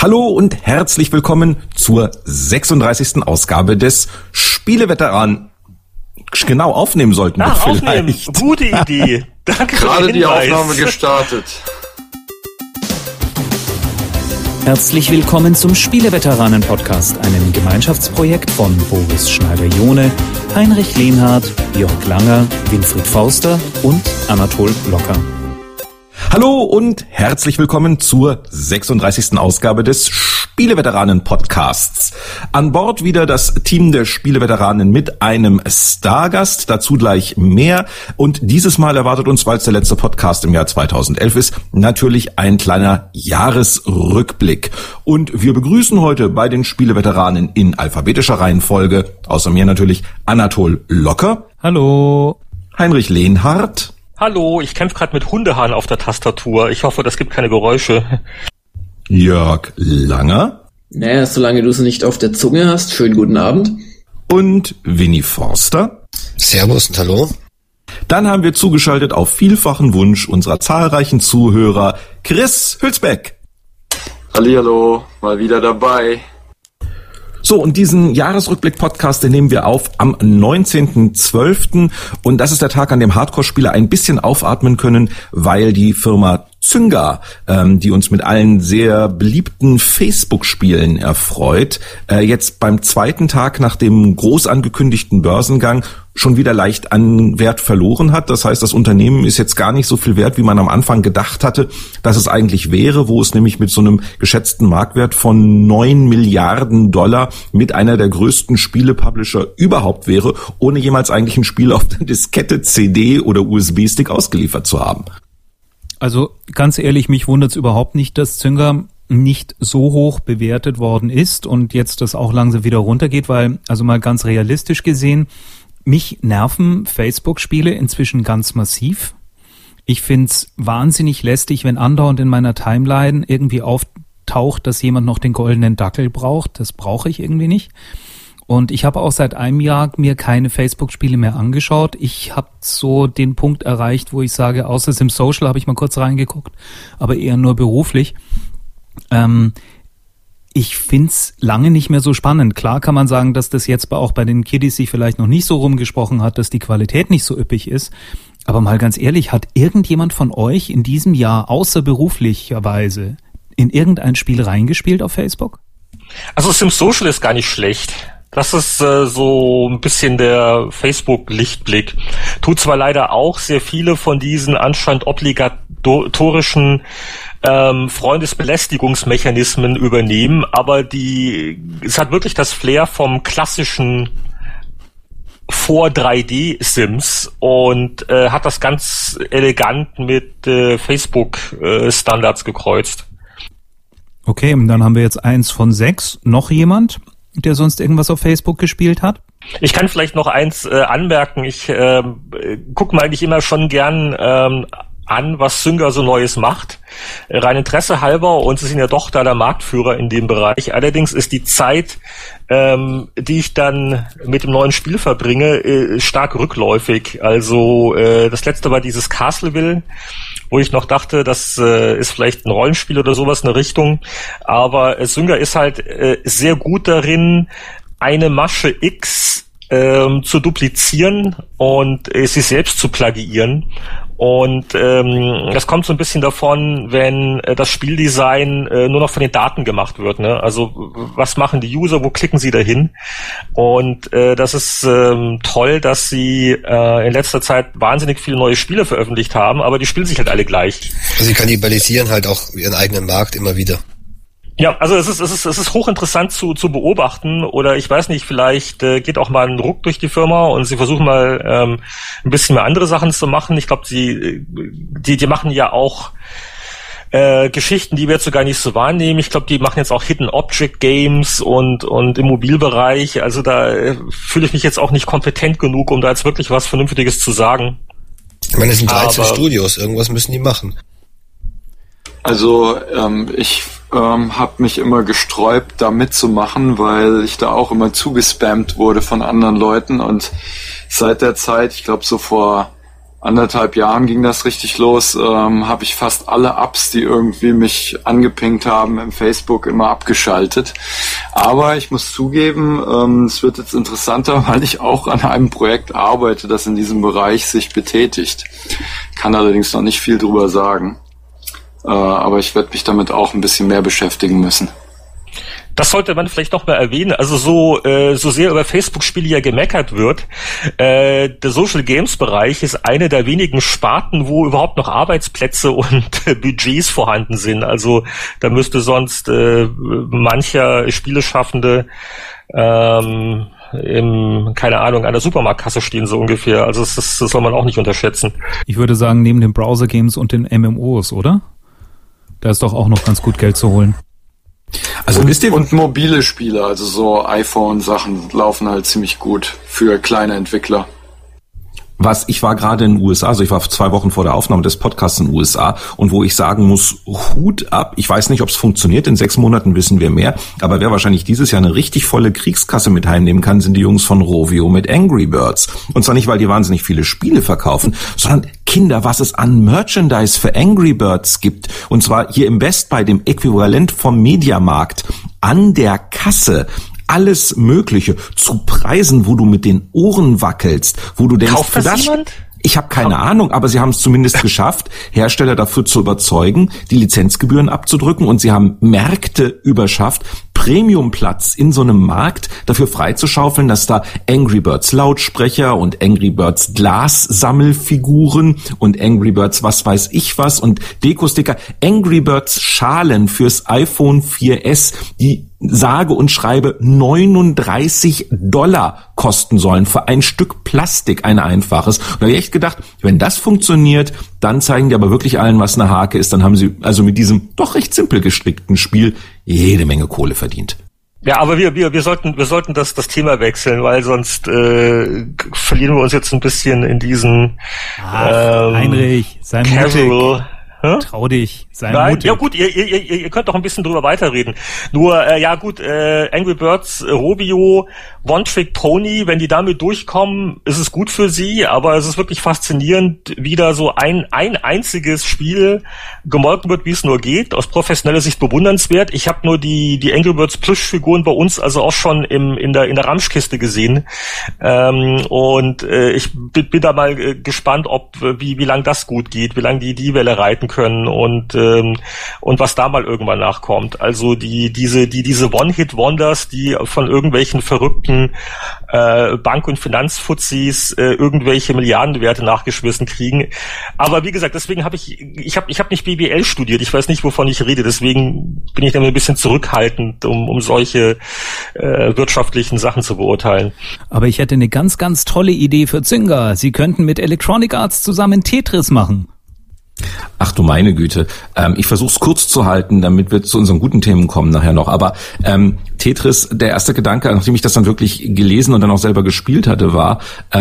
Hallo und herzlich willkommen zur 36. Ausgabe des Spieleveteranen. Genau, aufnehmen sollten wir vielleicht. Aufnehmen. Gute Idee. Danke für den Hinweis. Gerade die Aufnahme gestartet. Herzlich willkommen zum Spieleveteranen-Podcast, einem Gemeinschaftsprojekt von Boris Schneider-Johne, Heinrich Lehnhardt, Jörg Langer, Winfried Forster und Anatol Locker. Hallo und herzlich willkommen zur 36. Ausgabe des Spieleveteranen-Podcasts. An Bord wieder das Team der Spieleveteranen mit einem Stargast, dazu gleich mehr. Und dieses Mal erwartet uns, weil es der letzte Podcast im Jahr 2011 ist, natürlich ein kleiner Jahresrückblick. Und wir begrüßen heute bei den Spieleveteranen in alphabetischer Reihenfolge, außer mir natürlich, Anatol Locker. Hallo. Heinrich Lehnhardt. Hallo, ich kämpfe gerade mit Hundehahn auf der Tastatur. Ich hoffe, das gibt keine Geräusche. Jörg Langer. Naja, solange du es nicht auf der Zunge hast, schönen guten Abend. Und Winnie Forster. Servus und hallo. Dann haben wir zugeschaltet auf vielfachen Wunsch unserer zahlreichen Zuhörer Chris Hülsbeck. Hallihallo, mal wieder dabei. So, und diesen Jahresrückblick-Podcast, den nehmen wir auf am 19.12. Und das ist der Tag, an dem Hardcore-Spieler ein bisschen aufatmen können, weil die Firma Zynga, die uns mit allen sehr beliebten Facebook-Spielen erfreut, jetzt beim zweiten Tag nach dem groß angekündigten Börsengang schon wieder leicht an Wert verloren hat. Das heißt, das Unternehmen ist jetzt gar nicht so viel wert, wie man am Anfang gedacht hatte, dass es eigentlich wäre, wo es nämlich mit so einem geschätzten Marktwert von 9 Milliarden Dollar mit einer der größten Spiele-Publisher überhaupt wäre, ohne jemals eigentlich ein Spiel auf der Diskette, CD oder USB-Stick ausgeliefert zu haben. Also ganz ehrlich, mich wundert es überhaupt nicht, dass Zynga nicht so hoch bewertet worden ist und jetzt das auch langsam wieder runtergeht, weil, also mal ganz realistisch gesehen, mich nerven Facebook-Spiele inzwischen ganz massiv. Ich find's wahnsinnig lästig, wenn andauernd in meiner Timeline irgendwie auftaucht, dass jemand noch den goldenen Dackel braucht. Das brauche ich irgendwie nicht. Und ich habe auch seit einem Jahr mir keine Facebook-Spiele mehr angeschaut. Ich habe so den Punkt erreicht, wo ich sage, außer Sim Social habe ich mal kurz reingeguckt, aber eher nur beruflich. Ich find's lange nicht mehr so spannend. Klar kann man sagen, dass das jetzt auch bei den Kiddies sich vielleicht noch nicht so rumgesprochen hat, dass die Qualität nicht so üppig ist. Aber mal ganz ehrlich, hat irgendjemand von euch in diesem Jahr außerberuflicherweise in irgendein Spiel reingespielt auf Facebook? Also Sim Social ist gar nicht schlecht. Das ist so ein bisschen der Facebook-Lichtblick. Tut zwar leider auch sehr viele von diesen anscheinend obligatorischen Freundesbelästigungsmechanismen übernehmen, aber es hat wirklich das Flair vom klassischen vor 3D-Sims und hat das ganz elegant mit Facebook-Standards gekreuzt. Okay, dann haben wir jetzt 1 von 6. Noch jemand, der sonst irgendwas auf Facebook gespielt hat? Ich kann vielleicht noch eins anmerken. Ich gucke mir eigentlich immer schon gern an, was Zynga so Neues macht. Rein Interesse halber, und sie sind ja doch da der Marktführer in dem Bereich. Allerdings ist die Zeit, die ich dann mit dem neuen Spiel verbringe, stark rückläufig. Also das letzte war dieses Castleville, wo ich noch dachte, das ist vielleicht ein Rollenspiel oder sowas in der Richtung. Aber Zynga ist halt sehr gut darin, eine Masche X zu duplizieren und sich selbst zu plagiieren. Und das kommt so ein bisschen davon, wenn das Spieldesign nur noch von den Daten gemacht wird. Ne? Also was machen die User, wo klicken sie dahin? Und das ist toll, dass sie in letzter Zeit wahnsinnig viele neue Spiele veröffentlicht haben, aber die spielen sich halt alle gleich. Also sie kannibalisieren halt auch ihren eigenen Markt immer wieder. Ja, also es ist hochinteressant zu beobachten, oder ich weiß nicht, vielleicht geht auch mal ein Ruck durch die Firma und sie versuchen mal ein bisschen mehr andere Sachen zu machen. Ich glaube, die machen ja auch Geschichten, die wir jetzt so gar nicht so wahrnehmen. Ich glaube, die machen jetzt auch Hidden Object Games und im Mobilbereich. Also da fühle ich mich jetzt auch nicht kompetent genug, um da jetzt wirklich was Vernünftiges zu sagen. Ich meine, es sind 13 Studios, irgendwas müssen die machen. Also ich habe mich immer gesträubt, da mitzumachen, weil ich da auch immer zugespammt wurde von anderen Leuten, und seit der Zeit, ich glaube so vor 1,5 Jahren ging das richtig los, habe ich fast alle Apps, die irgendwie mich angepinkt haben im Facebook, immer abgeschaltet. Aber ich muss zugeben, es wird jetzt interessanter, weil ich auch an einem Projekt arbeite, das in diesem Bereich sich betätigt. Kann allerdings noch nicht viel drüber sagen. Aber ich werde mich damit auch ein bisschen mehr beschäftigen müssen. Das sollte man vielleicht noch mal erwähnen. Also so sehr über Facebook-Spiele ja gemeckert wird, der Social Games Bereich ist eine der wenigen Sparten, wo überhaupt noch Arbeitsplätze und Budgets vorhanden sind. Also da müsste sonst mancher Spieleschaffende keine Ahnung, an der Supermarktkasse stehen, so ungefähr. Also das soll man auch nicht unterschätzen. Ich würde sagen, neben den Browser-Games und den MMOs, oder? Da ist doch auch noch ganz gut Geld zu holen. Also wisst ihr, und mobile Spiele, also so iPhone-Sachen laufen halt ziemlich gut für kleine Entwickler. Ich war gerade in den USA, also ich war 2 Wochen vor der Aufnahme des Podcasts in den USA und wo ich sagen muss, Hut ab. Ich weiß nicht, ob es funktioniert, in 6 Monaten wissen wir mehr, aber wer wahrscheinlich dieses Jahr eine richtig volle Kriegskasse mit heimnehmen kann, sind die Jungs von Rovio mit Angry Birds. Und zwar nicht, weil die wahnsinnig viele Spiele verkaufen, sondern Kinder, was es an Merchandise für Angry Birds gibt. Und zwar hier im Best Buy, dem Äquivalent vom Mediamarkt, an der Kasse. Alles Mögliche zu Preisen, wo du mit den Ohren wackelst, wo du denkst, kauft das jemand? Ich habe keine Ahnung, aber sie haben es zumindest geschafft, Hersteller dafür zu überzeugen, die Lizenzgebühren abzudrücken, und sie haben Märkte überschafft, Premiumplatz in so einem Markt dafür freizuschaufeln, dass da Angry Birds Lautsprecher und Angry Birds Glassammelfiguren und Angry Birds was weiß ich was und Dekosticker, Angry Birds Schalen fürs iPhone 4S, die sage und schreibe $39 kosten sollen für ein Stück Plastik, ein einfaches. Und da habe ich echt gedacht, wenn das funktioniert, dann zeigen die aber wirklich allen, was eine Hake ist. Dann haben sie also mit diesem doch recht simpel gestrickten Spiel jede Menge Kohle verdient. Ja, aber wir sollten das Thema wechseln, weil sonst verlieren wir uns jetzt ein bisschen in diesen Heinrich, sei mutig. Trau dich, sei mutig. Ja gut, ihr könnt doch ein bisschen drüber weiterreden. Nur, Angry Birds, Rovio, One Trick Pony, wenn die damit durchkommen, ist es gut für sie, aber es ist wirklich faszinierend, wie da so ein einziges Spiel gemolken wird, wie es nur geht. Aus professioneller Sicht bewundernswert. Ich habe nur die Angry Birds Plüschfiguren bei uns also auch schon in der Ramschkiste gesehen. Ich bin da mal gespannt, wie lang das gut geht, wie lang die Welle reiten können und was da mal irgendwann nachkommt. Also diese One-Hit-Wonders, die von irgendwelchen verrückten Bank- und Finanzfuzis irgendwelche Milliardenwerte nachgeschmissen kriegen. Aber wie gesagt, deswegen habe ich habe nicht BWL studiert. Ich weiß nicht, wovon ich rede. Deswegen bin ich da ein bisschen zurückhaltend, um solche wirtschaftlichen Sachen zu beurteilen. Aber ich hätte eine ganz, ganz tolle Idee für Zynga. Sie könnten mit Electronic Arts zusammen Tetris machen. Ach du meine Güte. Ich versuche es kurz zu halten, damit wir zu unseren guten Themen kommen nachher noch. Aber Tetris, der erste Gedanke, nachdem ich das dann wirklich gelesen und dann auch selber gespielt hatte, war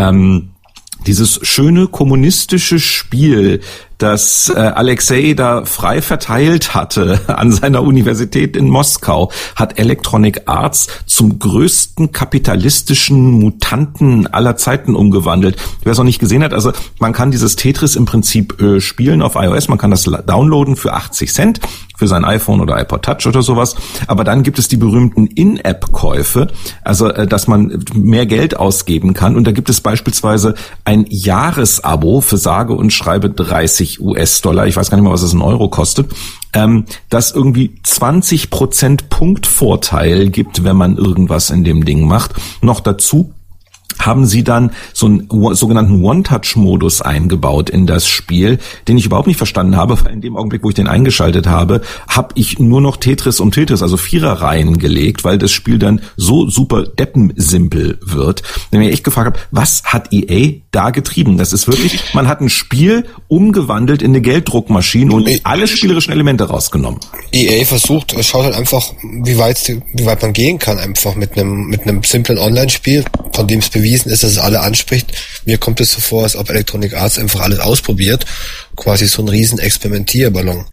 dieses schöne kommunistische Spiel, das Alexei da frei verteilt hatte an seiner Universität in Moskau, hat Electronic Arts zum größten kapitalistischen Mutanten aller Zeiten umgewandelt. Wer es noch nicht gesehen hat, also man kann dieses Tetris im Prinzip spielen auf iOS, man kann das downloaden für 80 Cent für sein iPhone oder iPod Touch oder sowas, aber dann gibt es die berühmten In-App-Käufe, also dass man mehr Geld ausgeben kann, und da gibt es beispielsweise ein Jahresabo für sage und schreibe 30 US-Dollar, ich weiß gar nicht mal, was es in Euro kostet, das irgendwie 20% Punktvorteil gibt, wenn man irgendwas in dem Ding macht. Noch dazu haben sie dann so einen sogenannten One-Touch-Modus eingebaut in das Spiel, den ich überhaupt nicht verstanden habe, weil in dem Augenblick, wo ich den eingeschaltet habe, habe ich nur noch Tetris um Tetris, also Viererreihen gelegt, weil das Spiel dann so super deppensimpel wird. Wenn ich mir echt gefragt habe, was hat EA da getrieben? Das ist wirklich, man hat ein Spiel umgewandelt in eine Gelddruckmaschine und alle spielerischen Elemente rausgenommen. EA schaut halt einfach, wie weit man gehen kann, einfach mit einem simplen Online-Spiel, von dem es bewiesen ist, dass es alle anspricht. Mir kommt es so vor, als ob Electronic Arts einfach alles ausprobiert. Quasi so ein riesen Experimentierballon.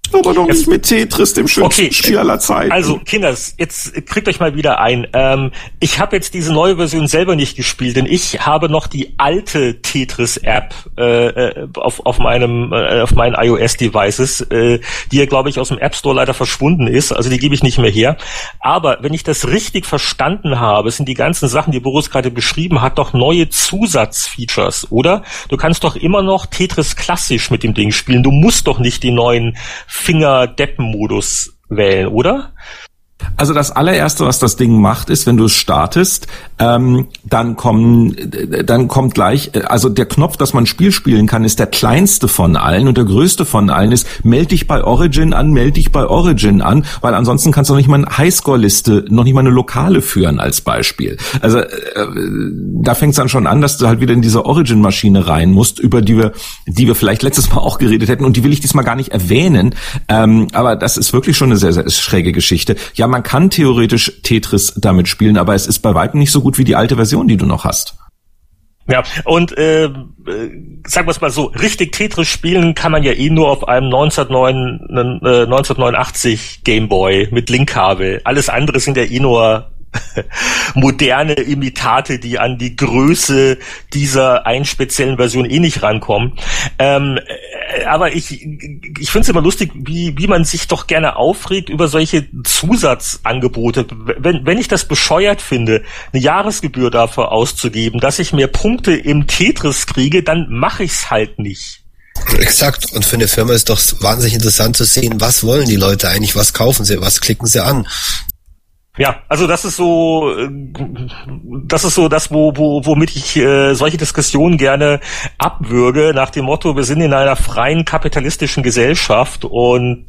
Aber doch nicht mit Tetris, dem schönsten Spiel aller Zeiten. Also, Kinders, jetzt kriegt euch mal wieder ein. Ich habe jetzt diese neue Version selber nicht gespielt, denn ich habe noch die alte Tetris-App auf meinen iOS-Devices, die ja, glaube ich, aus dem App Store leider verschwunden ist. Also die gebe ich nicht mehr her. Aber wenn ich das richtig verstanden habe, sind die ganzen Sachen, die Boris gerade beschrieben hat, doch neue Zusatzfeatures, oder? Du kannst doch immer noch Tetris klassisch mit dem Ding spielen. Du musst doch nicht den neuen Finger-Deppen-Modus wählen, oder? Also das allererste, was das Ding macht, ist, wenn du es startest, dann kommt gleich, also der Knopf, dass man ein Spiel spielen kann, ist der kleinste von allen und der größte von allen ist, meld dich bei Origin an, weil ansonsten kannst du noch nicht mal eine Highscore-Liste, noch nicht mal eine Lokale führen als Beispiel. Also da fängt es dann schon an, dass du halt wieder in diese Origin-Maschine rein musst, über die wir vielleicht letztes Mal auch geredet hätten und die will ich diesmal gar nicht erwähnen, aber das ist wirklich schon eine sehr, sehr schräge Geschichte. Ja, man kann theoretisch Tetris damit spielen, aber es ist bei weitem nicht so gut wie die alte Version, die du noch hast. Ja, und sagen wir es mal so, richtig Tetris spielen kann man ja nur auf einem 1989 Gameboy mit Linkkabel. Alles andere sind ja nur moderne Imitate, die an die Größe dieser einen speziellen Version nicht rankommen. Aber ich finde es immer lustig, wie man sich doch gerne aufregt über solche Zusatzangebote. Wenn ich das bescheuert finde, eine Jahresgebühr dafür auszugeben, dass ich mehr Punkte im Tetris kriege, dann mache ich's halt nicht. Exakt. Und für eine Firma ist doch wahnsinnig interessant zu sehen, was wollen die Leute eigentlich, was kaufen sie, was klicken sie an. Ja, also das ist so das, womit ich solche Diskussionen gerne abwürge, nach dem Motto, wir sind in einer freien kapitalistischen Gesellschaft und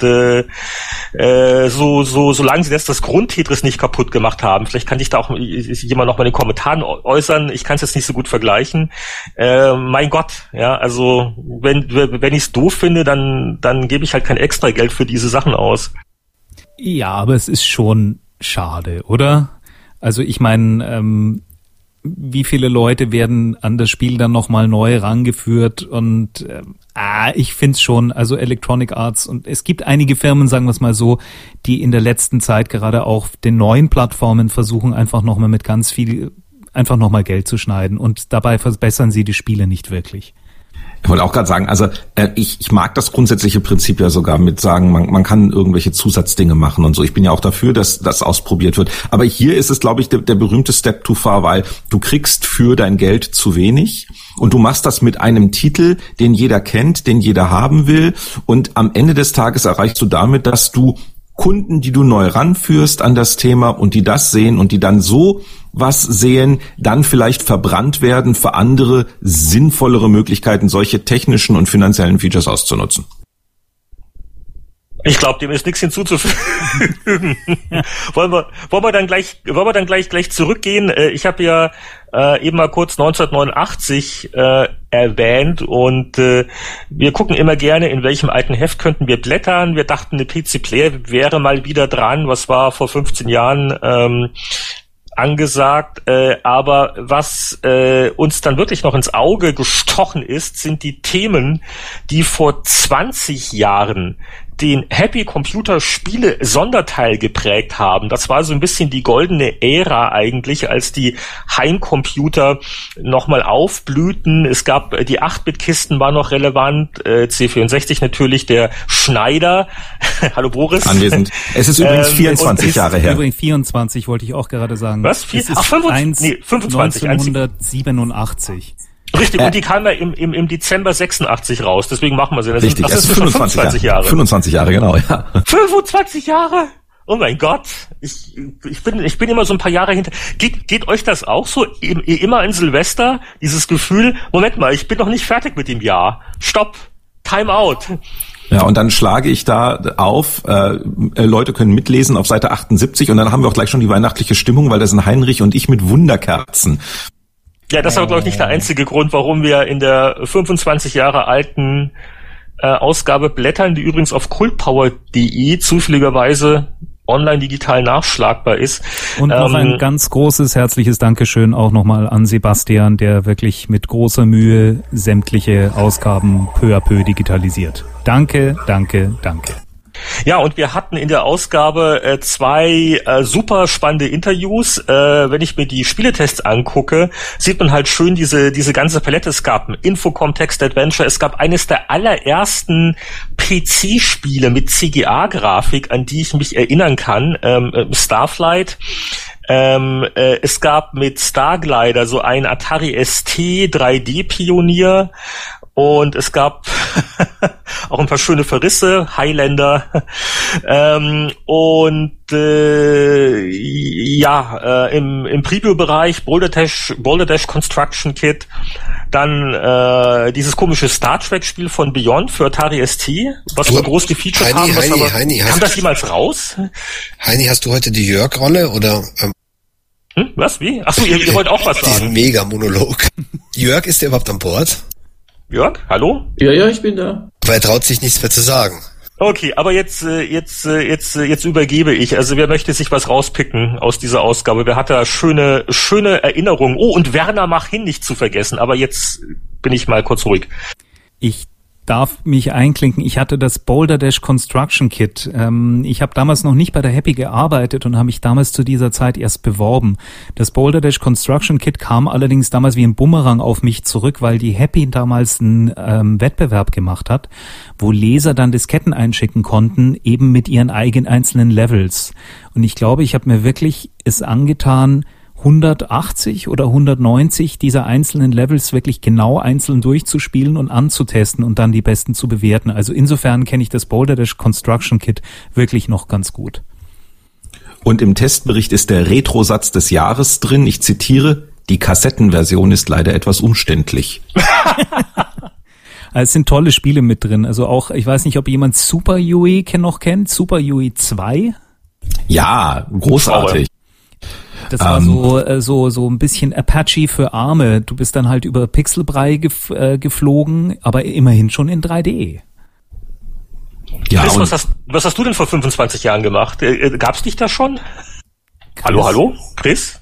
solange sie das Grund-Tetris nicht kaputt gemacht haben, vielleicht kann ich da auch jemand noch mal in den Kommentaren äußern, ich kann es jetzt nicht so gut vergleichen. Mein Gott, ja, also wenn ich es doof finde, dann gebe ich halt kein extra Geld für diese Sachen aus. Ja, aber es ist schon schade, oder? Also ich meine, wie viele Leute werden an das Spiel dann nochmal neu rangeführt und ich find's schon, also Electronic Arts und es gibt einige Firmen, sagen wir es mal so, die in der letzten Zeit gerade auch den neuen Plattformen versuchen, einfach nochmal mit ganz viel, einfach nochmal Geld zu schneiden und dabei verbessern sie die Spiele nicht wirklich. Ich wollte auch gerade sagen, also ich mag das grundsätzliche Prinzip ja sogar mit sagen, man kann irgendwelche Zusatzdinge machen und so. Ich bin ja auch dafür, dass das ausprobiert wird. Aber hier ist es, glaube ich, der berühmte Step too far, weil du kriegst für dein Geld zu wenig und du machst das mit einem Titel, den jeder kennt, den jeder haben will und am Ende des Tages erreichst du damit, dass du Kunden, die du neu ranführst an das Thema und die das sehen und die dann so was sehen, dann vielleicht verbrannt werden für andere sinnvollere Möglichkeiten, solche technischen und finanziellen Features auszunutzen. Ich glaube, dem ist nichts hinzuzufügen. Wollen wir dann gleich zurückgehen? Ich habe ja eben mal kurz 1989 erwähnt und wir gucken immer gerne, in welchem alten Heft könnten wir blättern. Wir dachten, eine PC Player wäre mal wieder dran. Was war vor 15 Jahren angesagt, aber was uns dann wirklich noch ins Auge gestochen ist, sind die Themen, die vor 20 Jahren den Happy Computer Spiele Sonderteil geprägt haben. Das war so ein bisschen die goldene Ära eigentlich, als die Heimcomputer nochmal aufblühten. Es gab, die 8-Bit-Kisten waren noch relevant, C64 natürlich, der Schneider. Hallo Boris. Anwesend. Es ist übrigens 24 Jahre her. Übrigens 24, wollte ich auch gerade sagen. Was? 25? 1987. Richtig, und die kam ja im Dezember 86 raus, deswegen machen wir sie. Richtig, das ist 25 Jahre. 25 Jahre, genau, ja. 25 Jahre? Oh mein Gott, ich bin immer so ein paar Jahre hinter. Geht euch das auch so? Immer in Silvester, dieses Gefühl, Moment mal, ich bin noch nicht fertig mit dem Jahr. Stopp, Time out. Ja, und dann schlage ich da auf, Leute können mitlesen auf Seite 78 und dann haben wir auch gleich schon die weihnachtliche Stimmung, weil da sind Heinrich und ich mit Wunderkerzen. Ja, das war, glaube ich, nicht der einzige Grund, warum wir in der 25 Jahre alten Ausgabe blättern, die übrigens auf kultpower.de zufälligerweise online digital nachschlagbar ist. Und noch ein ganz großes, herzliches Dankeschön auch nochmal an Sebastian, der wirklich mit großer Mühe sämtliche Ausgaben peu à peu digitalisiert. Danke, danke, danke. Ja, und wir hatten in der Ausgabe zwei super spannende Interviews. Wenn ich mir die Spieletests angucke, sieht man halt schön diese ganze Palette. Es gab ein Infocom Text Adventure, es gab eines der allerersten PC-Spiele mit CGA-Grafik, an die ich mich erinnern kann, Starflight. Es gab mit Starglider so ein Atari ST 3D-Pionier. Und es gab auch ein paar schöne Verrisse, Highlander, im Preview-Bereich Boulder Dash Construction Kit, dann dieses komische Star Trek-Spiel von Beyond für Atari ST, was wir groß gefeatured haben. Heini, kam das jemals raus? Heini, hast du heute die Jörg-Rolle oder? Was? Wie? Achso, ihr wollt auch was sagen. Diesen Mega-Monolog. Jörg, ist der überhaupt an Bord? Jörg, hallo? Ja, ich bin da. Weil er traut sich nichts mehr zu sagen. Okay, aber jetzt übergebe ich. Also wer möchte sich was rauspicken aus dieser Ausgabe? Wer hat da schöne Erinnerungen? Oh, und Werner mach hin nicht zu vergessen. Aber jetzt bin ich mal kurz ruhig. Ich darf mich einklinken. Ich hatte das Boulder Dash Construction Kit. Ich habe damals noch nicht bei der Happy gearbeitet und habe mich damals zu dieser Zeit erst beworben. Das Boulder Dash Construction Kit kam allerdings damals wie ein Bumerang auf mich zurück, weil die Happy damals einen Wettbewerb gemacht hat, wo Leser dann Disketten einschicken konnten, eben mit ihren eigenen einzelnen Levels. Und ich glaube, ich habe mir wirklich es angetan, 180 oder 190 dieser einzelnen Levels wirklich genau einzeln durchzuspielen und anzutesten und dann die besten zu bewerten. Also insofern kenne ich das Boulder Dash Construction Kit wirklich noch ganz gut. Und im Testbericht ist der Retro-Satz des Jahres drin. Ich zitiere, die Kassettenversion ist leider etwas umständlich. Es sind tolle Spiele mit drin. Also auch, ich weiß nicht, ob jemand Super Yui noch kennt. Super Yui 2? Ja, großartig. Das war so ein bisschen Apache für Arme. Du bist dann halt über Pixelbrei geflogen, aber immerhin schon in 3D. Ja, Chris, was hast du denn vor 25 Jahren gemacht? Gab's dich da schon? Chris? Hallo? Chris?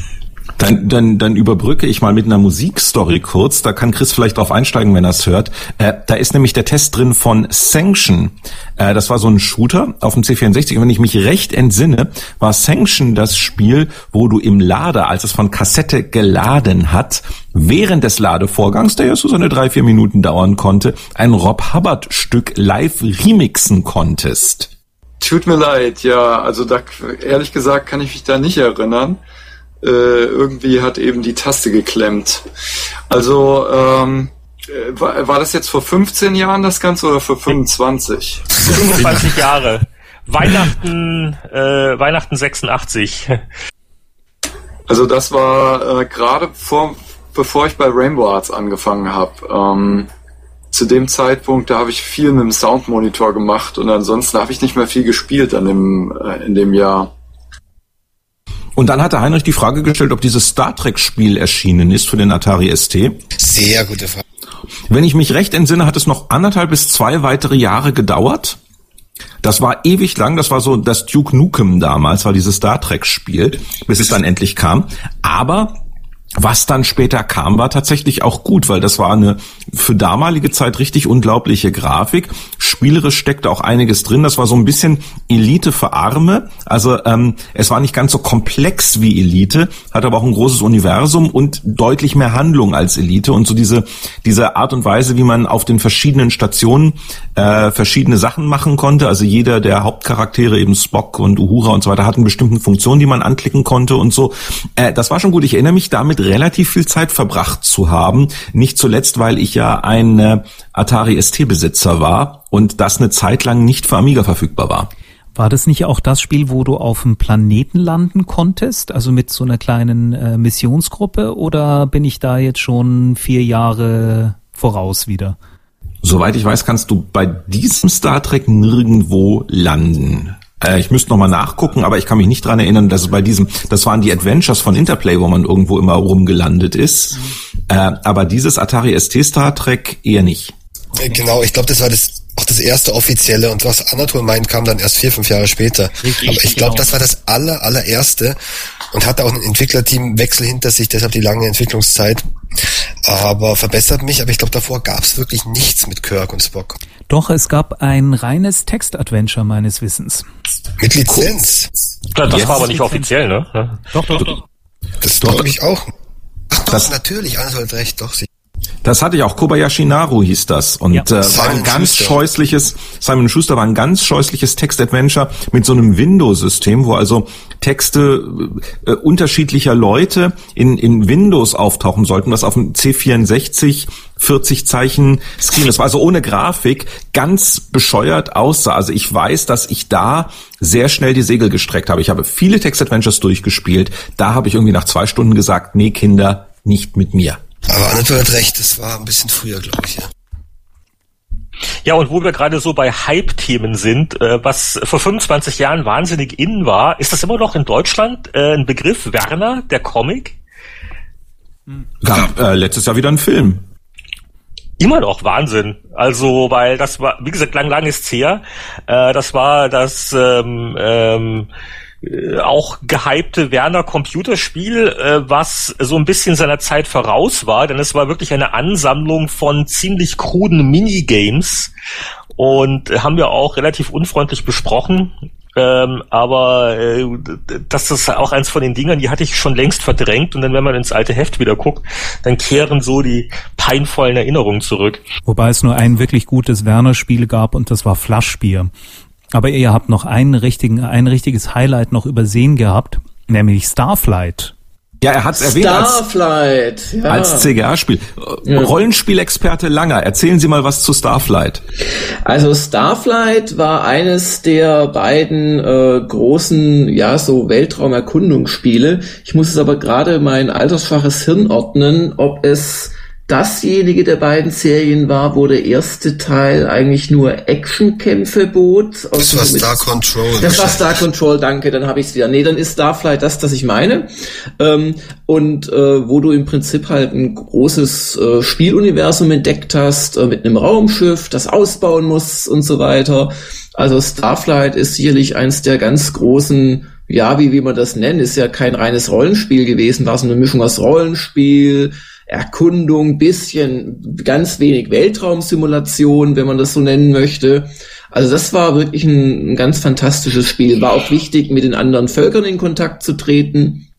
Dann überbrücke ich mal mit einer Musikstory kurz. Da kann Chris vielleicht drauf einsteigen, wenn er es hört. Da ist nämlich der Test drin von Sanction. Das war so ein Shooter auf dem C64. Und wenn ich mich recht entsinne, war Sanction das Spiel, wo du im Lader, als es von Kassette geladen hat, während des Ladevorgangs, der ja so seine 3-4 Minuten dauern konnte, ein Rob Hubbard-Stück live remixen konntest. Tut mir leid, ja. Also da, ehrlich gesagt, kann ich mich da nicht erinnern. Irgendwie hat eben die Taste geklemmt. Also war das jetzt vor 15 Jahren das Ganze oder vor 25? 25 Jahre. Weihnachten 86. Also das war gerade bevor ich bei Rainbow Arts angefangen habe. Zu dem Zeitpunkt, da habe ich viel mit dem Soundmonitor gemacht und ansonsten habe ich nicht mehr viel gespielt in dem Jahr. Und dann hatte Heinrich die Frage gestellt, ob dieses Star Trek-Spiel erschienen ist für den Atari ST. Sehr gute Frage. Wenn ich mich recht entsinne, hat es noch 1,5 bis 2 weitere Jahre gedauert. Das war ewig lang, das war so das Duke Nukem damals, war dieses Star Trek-Spiel, bis es dann endlich kam. Aber was dann später kam, war tatsächlich auch gut, weil das war eine für damalige Zeit richtig unglaubliche Grafik. Spielerisch steckte auch einiges drin. Das war so ein bisschen Elite für Arme. Also es war nicht ganz so komplex wie Elite, hat aber auch ein großes Universum und deutlich mehr Handlung als Elite. Und so diese Art und Weise, wie man auf den verschiedenen Stationen verschiedene Sachen machen konnte. Also jeder der Hauptcharaktere, eben Spock und Uhura und so weiter, hatten bestimmte Funktionen, die man anklicken konnte und so. Das war schon gut. Ich erinnere mich damit relativ viel Zeit verbracht zu haben. Nicht zuletzt, weil ich ja ein Atari ST-Besitzer war und das eine Zeit lang nicht für Amiga verfügbar war. War das nicht auch das Spiel, wo du auf dem Planeten landen konntest, also mit so einer kleinen Missionsgruppe, oder bin ich da jetzt schon 4 Jahre voraus wieder? Soweit ich weiß, kannst du bei diesem Star Trek nirgendwo landen. Ich müsste nochmal nachgucken, aber ich kann mich nicht dran erinnern, dass es das waren die Adventures von Interplay, wo man irgendwo immer rumgelandet ist. Aber dieses Atari ST Star Trek eher nicht. Genau, ich glaube, das war auch das erste offizielle, und was Anatol meint, kam dann erst 4-5 Jahre später. Richtig, aber ich glaube, das war das allererste und hatte auch einen Entwicklerteamwechsel hinter sich, deshalb die lange Entwicklungszeit. aber verbessert mich, aber ich glaube, davor gab es wirklich nichts mit Kirk und Spock. Doch, es gab ein reines Text-Adventure meines Wissens. Mit Lizenz? Das war aber nicht offiziell, ne? Doch. Das glaube ich auch. Ach doch, natürlich, Arne hat recht, doch. Das hatte ich auch, Kobayashi Maru hieß das und war ein ganz scheußliches, Simon & Schuster war ein ganz scheußliches Text-Adventure mit so einem Windows-System, wo also Texte unterschiedlicher Leute in Windows auftauchen sollten, was auf dem C64 40 Zeichen Screen, das war also ohne Grafik, ganz bescheuert aussah. Also ich weiß, dass ich da sehr schnell die Segel gestreckt habe. Ich habe viele Text-Adventures durchgespielt, da habe ich irgendwie nach 2 Stunden gesagt, nee Kinder, nicht mit mir. Aber Anatol hat recht, das war ein bisschen früher, glaube ich, ja. Ja, und wo wir gerade so bei Hype-Themen sind, was vor 25 Jahren wahnsinnig in war, ist das immer noch in Deutschland ein Begriff, Werner, der Comic? Gab letztes Jahr wieder einen Film. Immer noch Wahnsinn. Also, weil das war, wie gesagt, lang ist her. Das war das auch gehypte Werner Computerspiel, was so ein bisschen seiner Zeit voraus war, denn es war wirklich eine Ansammlung von ziemlich kruden Minigames und haben wir auch relativ unfreundlich besprochen. Aber das ist auch eins von den Dingern, die hatte ich schon längst verdrängt und dann, wenn man ins alte Heft wieder guckt, dann kehren so die peinvollen Erinnerungen zurück. Wobei es nur ein wirklich gutes Werner-Spiel gab und das war Flaschbier. Aber ihr habt noch ein richtiges Highlight noch übersehen gehabt, nämlich Starflight. Ja, er hat es erwähnt Starflight, als CGA-Spiel. Ja. Rollenspielexperte Langer, erzählen Sie mal was zu Starflight. Also Starflight war eines der beiden großen, so Weltraumerkundungsspiele. Ich muss es aber gerade mein altersschwaches Hirn ordnen, ob es dasjenige der beiden Serien war, wo der erste Teil eigentlich nur Actionkämpfe bot. Das war Star Control. Das war Star Control, danke, dann habe ich es wieder. Nee, dann ist Starflight das ich meine. Und wo du im Prinzip halt ein großes Spieluniversum entdeckt hast, mit einem Raumschiff, das ausbauen muss und so weiter. Also Starflight ist sicherlich eins der ganz großen, wie man das nennt, ist ja kein reines Rollenspiel gewesen, war so eine Mischung aus Rollenspiel, Erkundung, ganz wenig Weltraumsimulation, wenn man das so nennen möchte. Also das war wirklich ein ganz fantastisches Spiel. War auch wichtig, mit den anderen Völkern in Kontakt zu treten.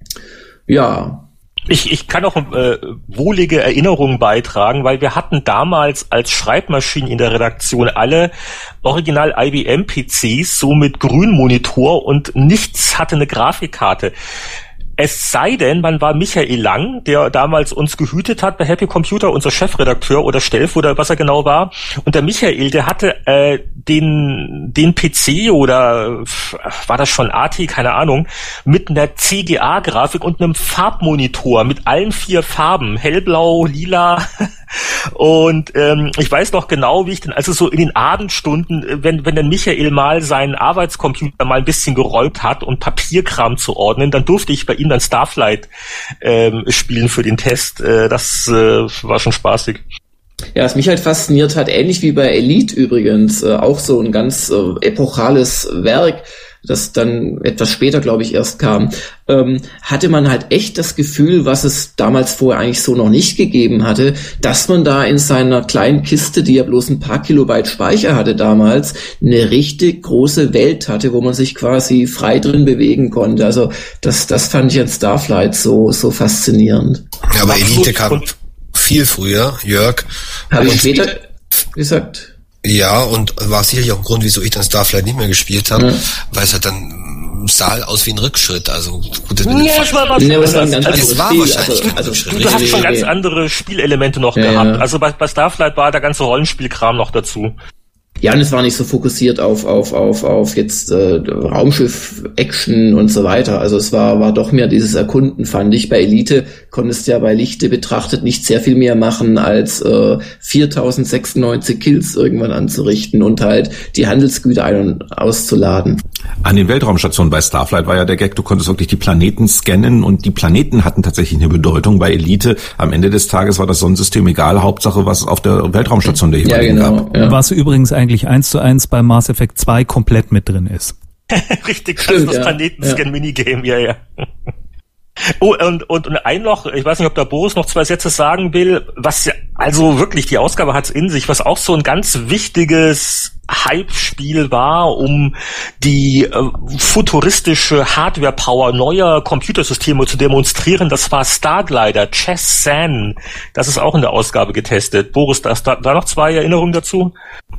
Ja. Ich kann auch wohlige Erinnerungen beitragen, weil wir hatten damals als Schreibmaschinen in der Redaktion alle original IBM-PCs, so mit Grünmonitor und nichts hatte eine Grafikkarte. Es sei denn, man war Michael Lang, der damals uns gehütet hat bei Happy Computer, unser Chefredakteur oder Stelf oder was er genau war. Und der Michael, der hatte den PC oder war das schon AT, keine Ahnung, mit einer CGA-Grafik und einem Farbmonitor mit allen 4 Farben, hellblau, lila. Und ich weiß noch genau, wie ich dann, also so in den Abendstunden, wenn dann Michael mal seinen Arbeitscomputer mal ein bisschen geräumt hat und Papierkram zu ordnen, dann durfte ich bei ihm dann Starflight spielen für den Test. Das war schon spaßig. Ja, was mich halt fasziniert hat, ähnlich wie bei Elite übrigens, auch so ein ganz epochales Werk, das dann etwas später, glaube ich, erst kam, hatte man halt echt das Gefühl, was es damals vorher eigentlich so noch nicht gegeben hatte, dass man da in seiner kleinen Kiste, die ja bloß ein paar Kilobyte Speicher hatte damals, eine richtig große Welt hatte, wo man sich quasi frei drin bewegen konnte. Also das fand ich an Starflight so faszinierend. Ja, aber Elite kam viel früher, Jörg. Habe ich später gesagt. Ja, und war sicherlich auch ein Grund, wieso ich dann Starflight nicht mehr gespielt habe, weil es halt dann sah aus wie ein Rückschritt. Also gut, das es war ein ganz anderes Spiel. Wahrscheinlich du hast schon ganz andere Spielelemente noch gehabt. Ja. Also bei Starflight war der ganze Rollenspielkram noch dazu. Ja, und es war nicht so fokussiert auf jetzt Raumschiff, Action und so weiter. Also es war doch mehr dieses Erkunden, fand ich. Bei Elite konntest du ja bei Lichte betrachtet nicht sehr viel mehr machen, als 4096 Kills irgendwann anzurichten und halt die Handelsgüter ein- und auszuladen. An den Weltraumstationen bei Starflight war ja der Gag, du konntest wirklich die Planeten scannen und die Planeten hatten tatsächlich eine Bedeutung. Bei Elite am Ende des Tages war das Sonnensystem egal, Hauptsache was auf der Weltraumstation der jeweiligen gab. Ja. Was übrigens eigentlich 1:1 bei Mass Effect 2 komplett mit drin ist. Richtig, stimmt, das Planetenscan-Minigame, ja. Oh, und ein noch, ich weiß nicht, ob der Boris noch 2 Sätze sagen will, was ja, also wirklich, die Ausgabe hat's in sich, was auch so ein ganz wichtiges Hype-Spiel war, um die futuristische Hardware-Power neuer Computersysteme zu demonstrieren, das war Starglider, Chess San. Das ist auch in der Ausgabe getestet. Boris, da noch 2 Erinnerungen dazu?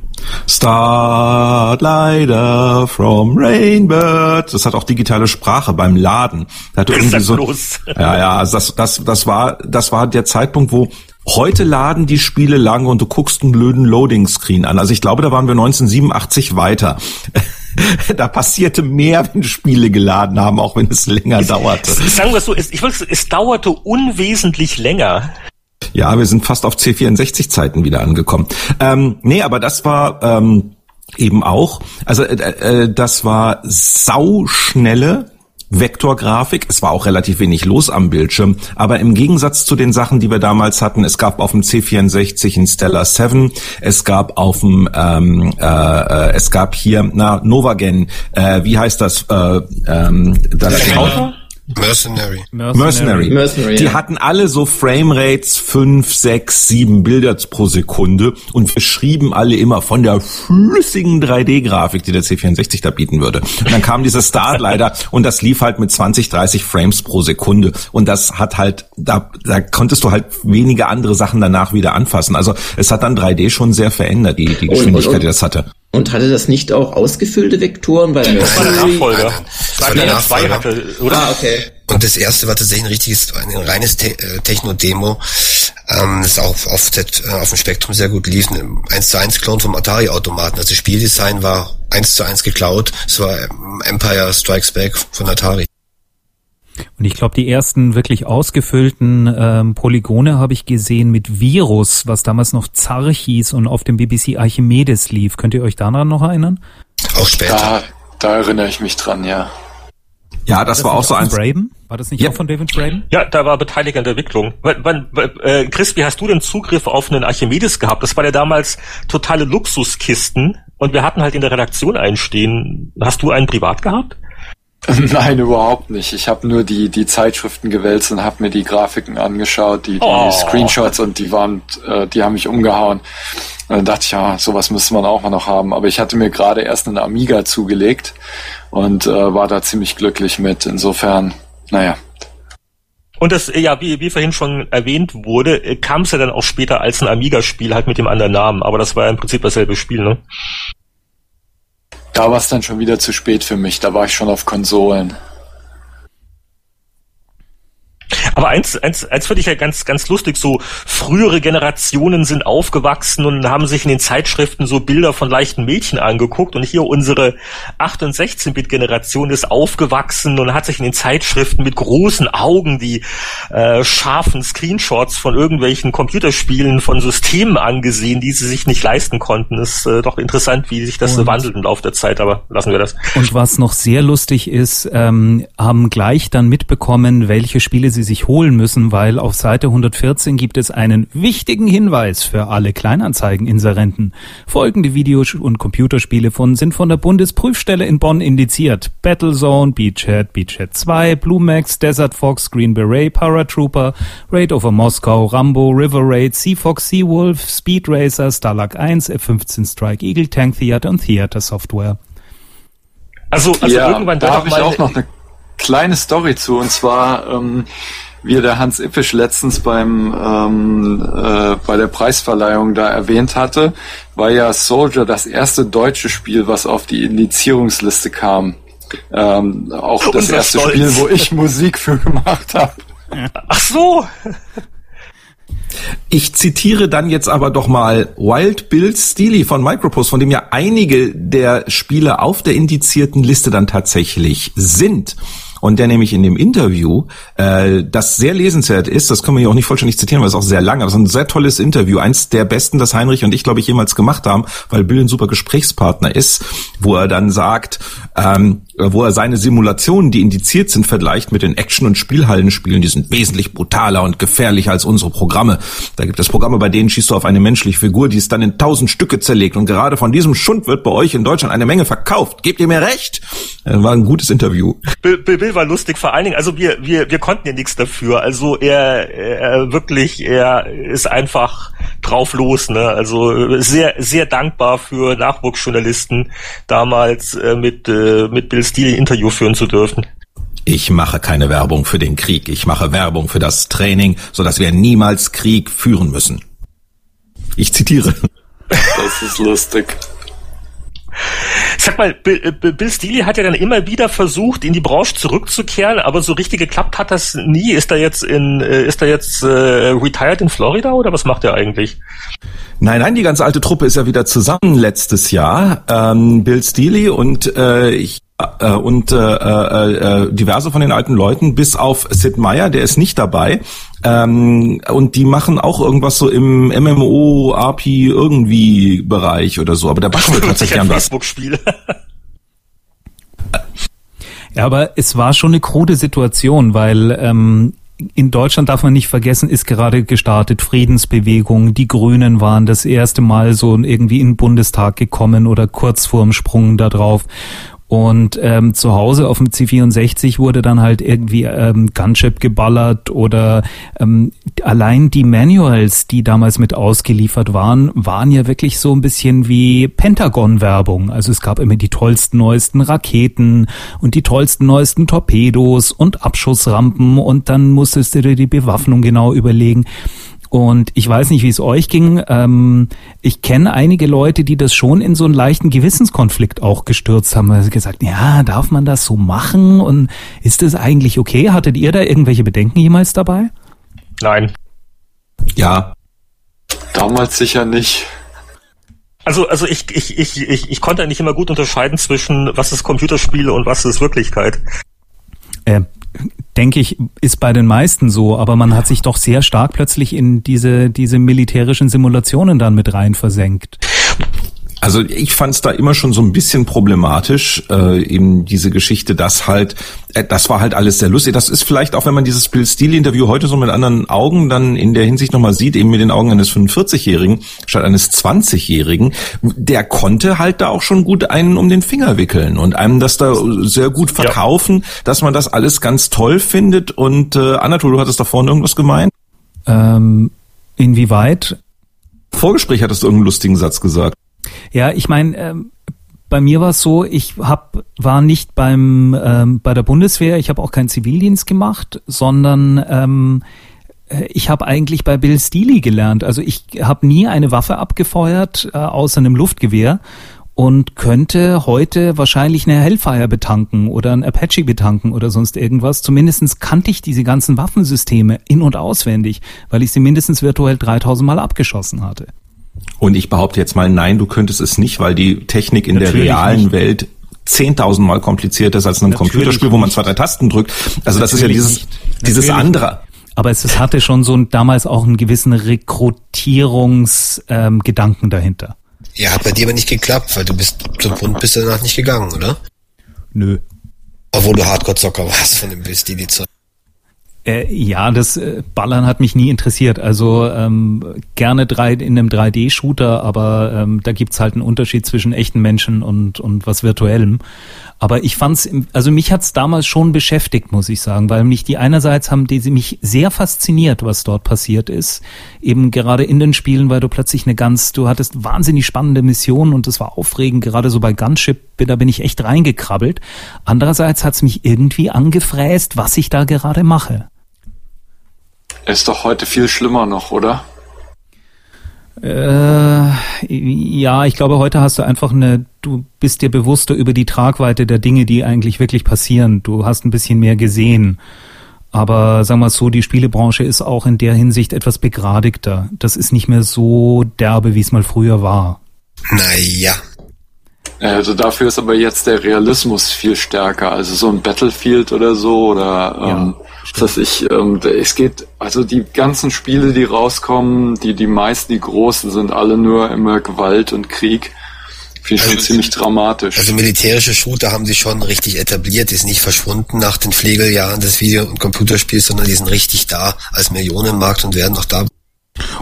Starglider from Rainbird. Das hat auch digitale Sprache beim Laden. Da hatte irgendwie so, ja, also das war der Zeitpunkt, wo heute laden die Spiele lange und du guckst einen blöden Loading-Screen an. Also ich glaube, da waren wir 1987 weiter. Da passierte mehr, wenn Spiele geladen haben, auch wenn es länger dauerte. Sagen wir es so, es dauerte unwesentlich länger. Ja, wir sind fast auf C64-Zeiten wieder angekommen. Nee, aber das war eben auch, also das war sauschnelle Vektorgrafik. Es war auch relativ wenig los am Bildschirm, aber im Gegensatz zu den Sachen, die wir damals hatten, es gab auf dem C64 ein Stellar 7, es gab auf dem, es gab hier, Novagen, wie heißt das? Mercenary. Die hatten alle so Framerates 5, 6, 7 Bilder pro Sekunde und wir schrieben alle immer von der flüssigen 3D-Grafik, die der C64 da bieten würde. Und dann kam dieser Starglider und das lief halt mit 20, 30 Frames pro Sekunde und das hat halt, da konntest du halt wenige andere Sachen danach wieder anfassen. Also es hat dann 3D schon sehr verändert, die Geschwindigkeit, die das hatte. Und hatte das nicht auch ausgefüllte Vektoren? Weil das war der Nachfolger. Das war der Nachfolger. Hatte, oder? Ah, okay. Und das erste war tatsächlich ein reines Techno-Demo, das auch auf dem Spektrum sehr gut lief. Ein 1:1 vom Atari-Automaten. Also das Spieldesign war 1:1 geklaut. Es war Empire Strikes Back von Atari. Und ich glaube, die ersten wirklich ausgefüllten Polygone habe ich gesehen mit Virus, was damals noch Zar hieß und auf dem BBC Archimedes lief. Könnt ihr euch daran noch erinnern? Auch später. Da erinnere ich mich dran, ja. Ja, das war auch so ein... Braben? War das nicht auch von David Braben? Ja, da war beteiligt an der Entwicklung. Chris, wie hast du denn Zugriff auf einen Archimedes gehabt? Das war ja damals totale Luxuskisten und wir hatten halt in der Redaktion einstehen. Hast du einen privat gehabt? Nein, überhaupt nicht. Ich habe nur die Zeitschriften gewälzt und habe mir die Grafiken angeschaut, die Screenshots und die haben mich umgehauen. Und dann dachte ich, ja, sowas müsste man auch mal noch haben. Aber ich hatte mir gerade erst einen Amiga zugelegt und war da ziemlich glücklich mit. Insofern, naja. Und das, ja, wie vorhin schon erwähnt wurde, kam es ja dann auch später als ein Amiga-Spiel, halt mit dem anderen Namen. Aber das war ja im Prinzip dasselbe Spiel, ne? Da war es dann schon wieder zu spät für mich. Da war ich schon auf Konsolen. Aber eins finde ich ja ganz, ganz lustig, so frühere Generationen sind aufgewachsen und haben sich in den Zeitschriften so Bilder von leichten Mädchen angeguckt und hier unsere 8- und 16-Bit-Generation ist aufgewachsen und hat sich in den Zeitschriften mit großen Augen die scharfen Screenshots von irgendwelchen Computerspielen von Systemen angesehen, die sie sich nicht leisten konnten. Ist doch interessant, wie sich das wandelt im Laufe der Zeit, aber lassen wir das. Und was noch sehr lustig ist, haben gleich dann mitbekommen, welche Spiele sie sich holen müssen, weil auf Seite 114 gibt es einen wichtigen Hinweis für alle Kleinanzeigen-Inserenten. Folgende Video- und Computerspiele sind von der Bundesprüfstelle in Bonn indiziert. Battlezone, Beachhead, Beachhead 2, Blue Max, Desert Fox, Green Beret, Paratrooper, Raid over Moskau, Rambo, River Raid, Sea Fox, Sea Wolf, Speed Racer, Stalag 1, F-15 Strike Eagle, Tank Theater und Theater Software. Also ja, irgendwann da habe ich auch noch eine kleine Story zu, und zwar wie der Hans Ippisch letztens bei der Preisverleihung da erwähnt hatte, war ja Soldier das erste deutsche Spiel, was auf die Indizierungsliste kam. Auch das erste Spiel, wo ich Musik für gemacht habe. Ach so! Ich zitiere dann jetzt aber doch mal Wild Bill Steely von Microprose, von dem ja einige der Spiele auf der indizierten Liste dann tatsächlich sind. Und der nämlich in dem Interview, das sehr lesenswert ist, das können wir hier auch nicht vollständig zitieren, weil es auch sehr lang ist, das ist ein sehr tolles Interview, eins der besten, das Heinrich und ich, glaube ich, jemals gemacht haben, weil Bill ein super Gesprächspartner ist, wo er dann sagt, wo er seine Simulationen, die indiziert sind, vergleicht mit den Action- und Spielhallenspielen, die sind wesentlich brutaler und gefährlicher als unsere Programme. Da gibt es Programme, bei denen schießt du auf eine menschliche Figur, die ist dann in 1000 Stücke zerlegt, und gerade von diesem Schund wird bei euch in Deutschland eine Menge verkauft. Gebt ihr mir recht? War ein gutes Interview. Bill, Bill war lustig, vor allen Dingen, also wir konnten ja nichts dafür. Also er ist einfach drauf los, ne? Also sehr, sehr dankbar für Nachwuchsjournalisten damals mit Bill Steele ein Interview führen zu dürfen. Ich mache keine Werbung für den Krieg. Ich mache Werbung für das Training, sodass wir niemals Krieg führen müssen. Ich zitiere. Das ist lustig. Sag mal, Bill Steele hat ja dann immer wieder versucht, in die Branche zurückzukehren, aber so richtig geklappt hat das nie. Ist er jetzt retired in Florida oder was macht er eigentlich? Nein, die ganze alte Truppe ist ja wieder zusammen letztes Jahr. Bill Steele und diverse von den alten Leuten, bis auf Sid Meier, der ist nicht dabei. Und die machen auch irgendwas so im MMO, RP irgendwie Bereich oder so. Aber da machen wir tatsächlich an was. Facebook-Spiel. Ja, aber es war schon eine krude Situation, weil in Deutschland, darf man nicht vergessen, ist gerade gestartet Friedensbewegung. Die Grünen waren das erste Mal so irgendwie in den Bundestag gekommen oder kurz vorm Sprung da drauf. Und zu Hause auf dem C64 wurde dann halt irgendwie Gunship geballert oder allein die Manuals, die damals mit ausgeliefert waren ja wirklich so ein bisschen wie Pentagon-Werbung. Also es gab immer die tollsten, neuesten Raketen und die tollsten, neuesten Torpedos und Abschussrampen und dann musstest du dir die Bewaffnung genau überlegen. Und ich weiß nicht, wie es euch ging. Ich kenne einige Leute, die das schon in so einen leichten Gewissenskonflikt auch gestürzt haben, weil sie gesagt, ja, darf man das so machen? Und ist das eigentlich okay? Hattet ihr da irgendwelche Bedenken jemals dabei? Nein. Ja. Damals sicher nicht. Also ich konnte nicht immer gut unterscheiden zwischen was ist Computerspiele und was ist Wirklichkeit. Denke ich, ist bei den meisten so, aber man hat sich doch sehr stark plötzlich in diese militärischen Simulationen dann mit rein versenkt. Also ich fand es da immer schon so ein bisschen problematisch, eben diese Geschichte, das war halt alles sehr lustig. Das ist vielleicht auch, wenn man dieses Bill Steele-Interview heute so mit anderen Augen dann in der Hinsicht nochmal sieht, eben mit den Augen eines 45-Jährigen statt eines 20-Jährigen, der konnte halt da auch schon gut einen um den Finger wickeln und einem das da sehr gut verkaufen, dass man das alles ganz toll findet. Und Anatol, du hattest da vorne irgendwas gemeint? Inwieweit? Vorgespräch hattest du irgendeinen lustigen Satz gesagt. Ja, ich meine, bei mir war es so, ich war nicht bei der Bundeswehr, ich habe auch keinen Zivildienst gemacht, sondern ich habe eigentlich bei Bill Steele gelernt. Also ich habe nie eine Waffe abgefeuert, außer einem Luftgewehr und könnte heute wahrscheinlich eine Hellfire betanken oder ein Apache betanken oder sonst irgendwas. Zumindest kannte ich diese ganzen Waffensysteme in- und auswendig, weil ich sie mindestens virtuell 3000 Mal abgeschossen hatte. Und ich behaupte jetzt mal, nein, du könntest es nicht, weil die Technik in Natürlich der realen nicht. Welt 10.000 Mal komplizierter ist als in einem Natürlich Computerspiel, wo man 2, 3 Tasten drückt. Also das ist ja dieses andere. Aber es hatte schon so damals auch einen gewissen Rekrutierungsgedanken dahinter. Ja, hat bei dir aber nicht geklappt, weil du zum Bund bist du danach nicht gegangen, oder? Nö. Obwohl du Hardcore-Zocker warst von dem Bill Steele-Zeug. Ja, das Ballern hat mich nie interessiert. Also gerne in einem 3D-Shooter, aber da gibt's halt einen Unterschied zwischen echten Menschen und was Virtuellem. Aber ich fand's, also mich hat's damals schon beschäftigt, muss ich sagen, weil mich einerseits haben die mich sehr fasziniert, was dort passiert ist. Eben gerade in den Spielen, weil du plötzlich du hattest wahnsinnig spannende Missionen und das war aufregend, gerade so bei Gunship, da bin ich echt reingekrabbelt. Andererseits hat's mich irgendwie angefräst, was ich da gerade mache. Ist doch heute viel schlimmer noch, oder? Ja, ich glaube, heute hast du einfach du bist dir bewusster über die Tragweite der Dinge, die eigentlich wirklich passieren. Du hast ein bisschen mehr gesehen. Aber sagen wir es so, die Spielebranche ist auch in der Hinsicht etwas begradigter. Das ist nicht mehr so derbe, wie es mal früher war. Naja. Also dafür ist aber jetzt der Realismus viel stärker. Also so ein Battlefield oder so oder es geht, also die ganzen Spiele, die rauskommen, die meisten, die großen, sind alle nur immer Gewalt und Krieg. Finde ich schon ziemlich dramatisch. Also militärische Shooter haben sich schon richtig etabliert, die sind nicht verschwunden nach den Flegeljahren des Video- und Computerspiels, sondern die sind richtig da als Millionenmarkt und werden auch da.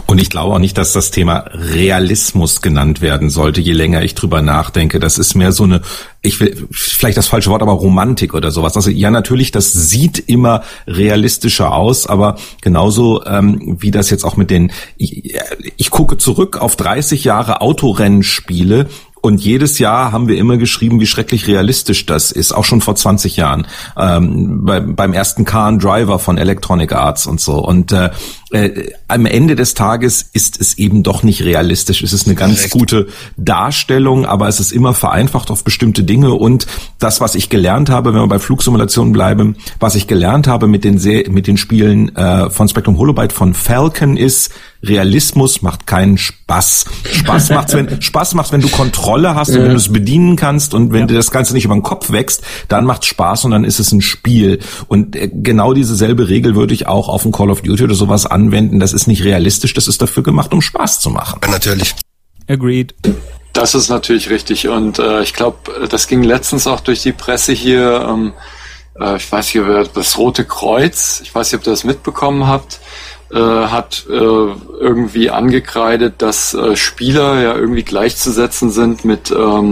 Und ich glaube auch nicht, dass das Thema Realismus genannt werden sollte, je länger ich drüber nachdenke. Das ist mehr so eine, ich will, vielleicht das falsche Wort, aber Romantik oder sowas. Also ja, natürlich, das sieht immer realistischer aus, aber genauso wie das jetzt auch mit den, ich gucke zurück auf 30 Jahre Autorennspiele. Und jedes Jahr haben wir immer geschrieben, wie schrecklich realistisch das ist, auch schon vor 20 Jahren, beim ersten Car and Driver von Electronic Arts und so. Und am Ende des Tages ist es eben doch nicht realistisch. Es ist eine ganz gute Darstellung, aber es ist immer vereinfacht auf bestimmte Dinge. Und das, was ich gelernt habe, wenn wir bei Flugsimulationen bleiben, was ich gelernt habe mit den Spielen von Spectrum Holobyte von Falcon ist, Realismus macht keinen Spaß. Spaß macht's, wenn du Kontrolle hast und wenn du es bedienen kannst und wenn dir das Ganze nicht über den Kopf wächst, dann macht's Spaß und dann ist es ein Spiel. Und genau dieselbe Regel würde ich auch auf ein Call of Duty oder sowas anwenden. Das ist nicht realistisch, das ist dafür gemacht, um Spaß zu machen. Ja, natürlich. Agreed. Das ist natürlich richtig und ich glaube, das ging letztens auch durch die Presse hier, ich weiß nicht, das Rote Kreuz, ich weiß nicht, ob ihr das mitbekommen habt, hat irgendwie angekreidet, dass Spieler ja irgendwie gleichzusetzen sind mit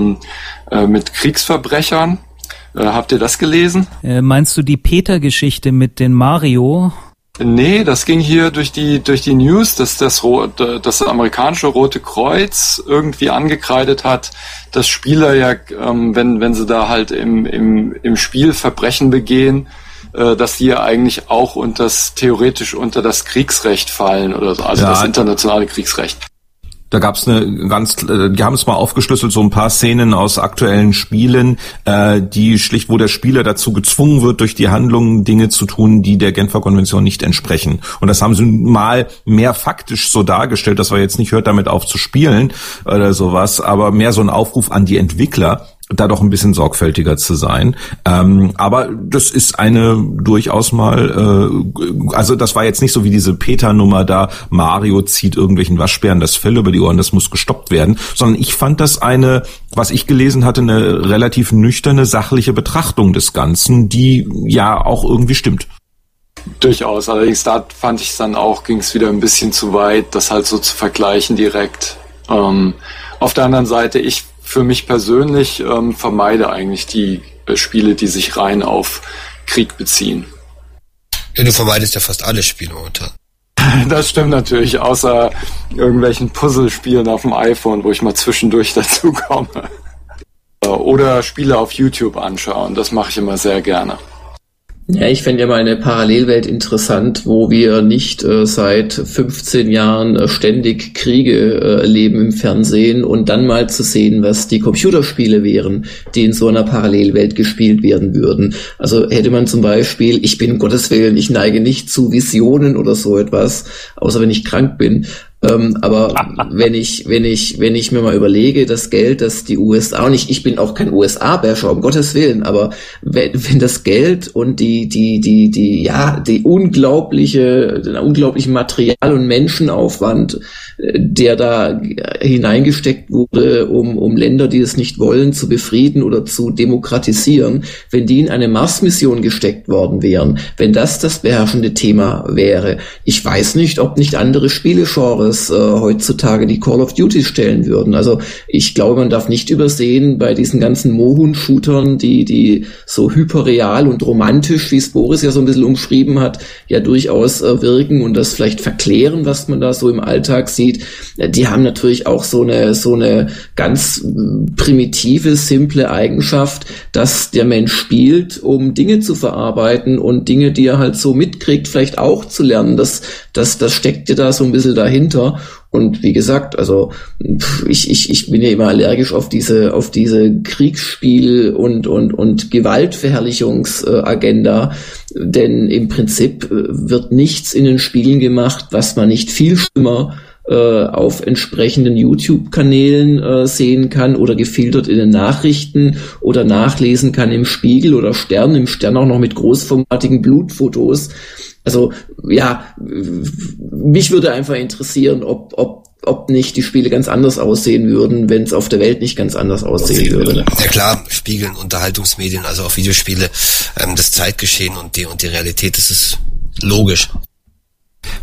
Kriegsverbrechern. Habt ihr das gelesen? Meinst du die Peter-Geschichte mit den Mario? Nee, das ging hier durch die News, dass das amerikanische Rote Kreuz irgendwie angekreidet hat, dass Spieler ja, wenn sie da halt im Spiel Verbrechen begehen, dass die ja eigentlich auch theoretisch unter das Kriegsrecht fallen oder so, also das internationale Kriegsrecht. Da gab's die haben es mal aufgeschlüsselt, so ein paar Szenen aus aktuellen Spielen, wo der Spieler dazu gezwungen wird, durch die Handlungen Dinge zu tun, die der Genfer Konvention nicht entsprechen. Und das haben sie mal mehr faktisch so dargestellt, dass wir jetzt nicht hört, damit auf zu spielen oder sowas, aber mehr so ein Aufruf an die Entwickler, da doch ein bisschen sorgfältiger zu sein. Aber das ist eine durchaus mal, also das war jetzt nicht so wie diese Peter-Nummer da, Mario zieht irgendwelchen Waschbären das Fell über die Ohren, das muss gestoppt werden, sondern ich fand das was ich gelesen hatte, eine relativ nüchterne, sachliche Betrachtung des Ganzen, die ja auch irgendwie stimmt. Durchaus, allerdings da fand ich es dann auch, ging es wieder ein bisschen zu weit, das halt so zu vergleichen direkt. Auf der anderen Seite, für mich persönlich vermeide eigentlich die Spiele, die sich rein auf Krieg beziehen. Ja, du vermeidest ja fast alle Spiele momentan. Das stimmt natürlich, außer irgendwelchen Puzzlespielen auf dem iPhone, wo ich mal zwischendurch dazu komme. Oder Spiele auf YouTube anschauen, das mache ich immer sehr gerne. Ja, ich fände ja mal eine Parallelwelt interessant, wo wir nicht seit 15 Jahren ständig Kriege erleben im Fernsehen und dann mal zu sehen, was die Computerspiele wären, die in so einer Parallelwelt gespielt werden würden. Also hätte man zum Beispiel, ich bin um Gottes Willen, ich neige nicht zu Visionen oder so etwas, außer wenn ich krank bin. Aber wenn ich mir mal überlege, das Geld, das die USA, und ich bin auch kein USA-Basher, um Gottes Willen, aber wenn das Geld und den unglaublichen Material- und Menschenaufwand, der da hineingesteckt wurde, um Länder, die es nicht wollen, zu befrieden oder zu demokratisieren, wenn die in eine Mars-Mission gesteckt worden wären, wenn das beherrschende Thema wäre, ich weiß nicht, ob nicht andere Spielegenres heutzutage die Call of Duty stellen würden. Also ich glaube, man darf nicht übersehen bei diesen ganzen Mohun-Shootern, die so hyperreal und romantisch, wie es Boris ja so ein bisschen umschrieben hat, ja durchaus wirken und das vielleicht verklären, was man da so im Alltag sieht. Die haben natürlich auch so eine ganz primitive, simple Eigenschaft, dass der Mensch spielt, um Dinge zu verarbeiten und Dinge, die er halt so mitkriegt, vielleicht auch zu lernen. Das steckt ja da so ein bisschen dahinter. Und wie gesagt, also ich bin ja immer allergisch auf diese Kriegsspiel und Gewaltverherrlichungsagenda, denn im Prinzip wird nichts in den Spielen gemacht, was man nicht viel schlimmer auf entsprechenden YouTube-Kanälen sehen kann oder gefiltert in den Nachrichten oder nachlesen kann im Spiegel oder im Stern auch noch mit großformatigen Blutfotos. Also ja, mich würde einfach interessieren, ob nicht die Spiele ganz anders aussehen würden, wenn es auf der Welt nicht ganz anders aussehen würde. Ja klar, spiegeln Unterhaltungsmedien, also auch Videospiele, das Zeitgeschehen und die Realität, das ist logisch.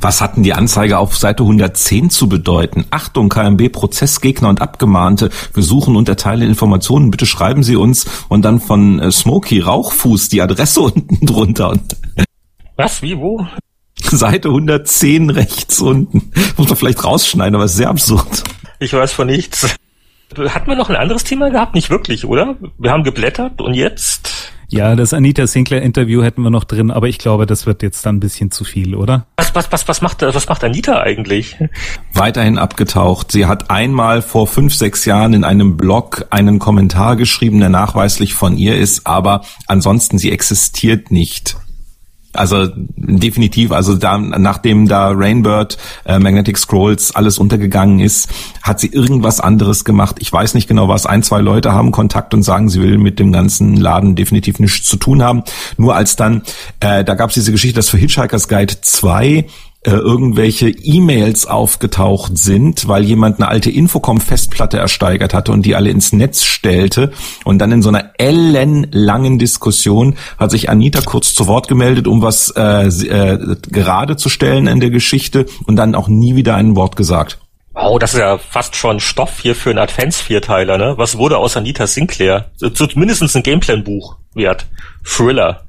Was hatten die Anzeige auf Seite 110 zu bedeuten? Achtung, KMB, Prozessgegner und Abgemahnte. Wir suchen und erteilen Informationen. Bitte schreiben Sie uns. Und dann von Smokey Rauchfuß die Adresse unten drunter. Was? Wie? Wo? Seite 110 rechts unten. Muss man vielleicht rausschneiden, aber ist sehr absurd. Ich weiß von nichts. Hatten wir noch ein anderes Thema gehabt? Nicht wirklich, oder? Wir haben geblättert und jetzt? Ja, das Anita Sinclair-Interview hätten wir noch drin, aber ich glaube, das wird jetzt dann ein bisschen zu viel, oder? Was macht Anita eigentlich? Weiterhin abgetaucht. Sie hat einmal vor 5-6 Jahren in einem Blog einen Kommentar geschrieben, der nachweislich von ihr ist, aber ansonsten sie existiert nicht. Also definitiv, also da, nachdem da Rainbird, Magnetic Scrolls alles untergegangen ist, hat sie irgendwas anderes gemacht. Ich weiß nicht genau was. 1-2 Leute haben Kontakt und sagen, sie will mit dem ganzen Laden definitiv nichts zu tun haben. Nur als dann, da gab es diese Geschichte, dass für Hitchhiker's Guide 2 irgendwelche E-Mails aufgetaucht sind, weil jemand eine alte Infocom-Festplatte ersteigert hatte und die alle ins Netz stellte. Und dann in so einer ellenlangen Diskussion hat sich Anita kurz zu Wort gemeldet, um was gerade zu stellen in der Geschichte und dann auch nie wieder ein Wort gesagt. Oh, das ist ja fast schon Stoff hier für einen Advents-Vierteiler, ne? Was wurde aus Anita Sinclair? Zumindest ein Gameplan-Buch wert. Thriller.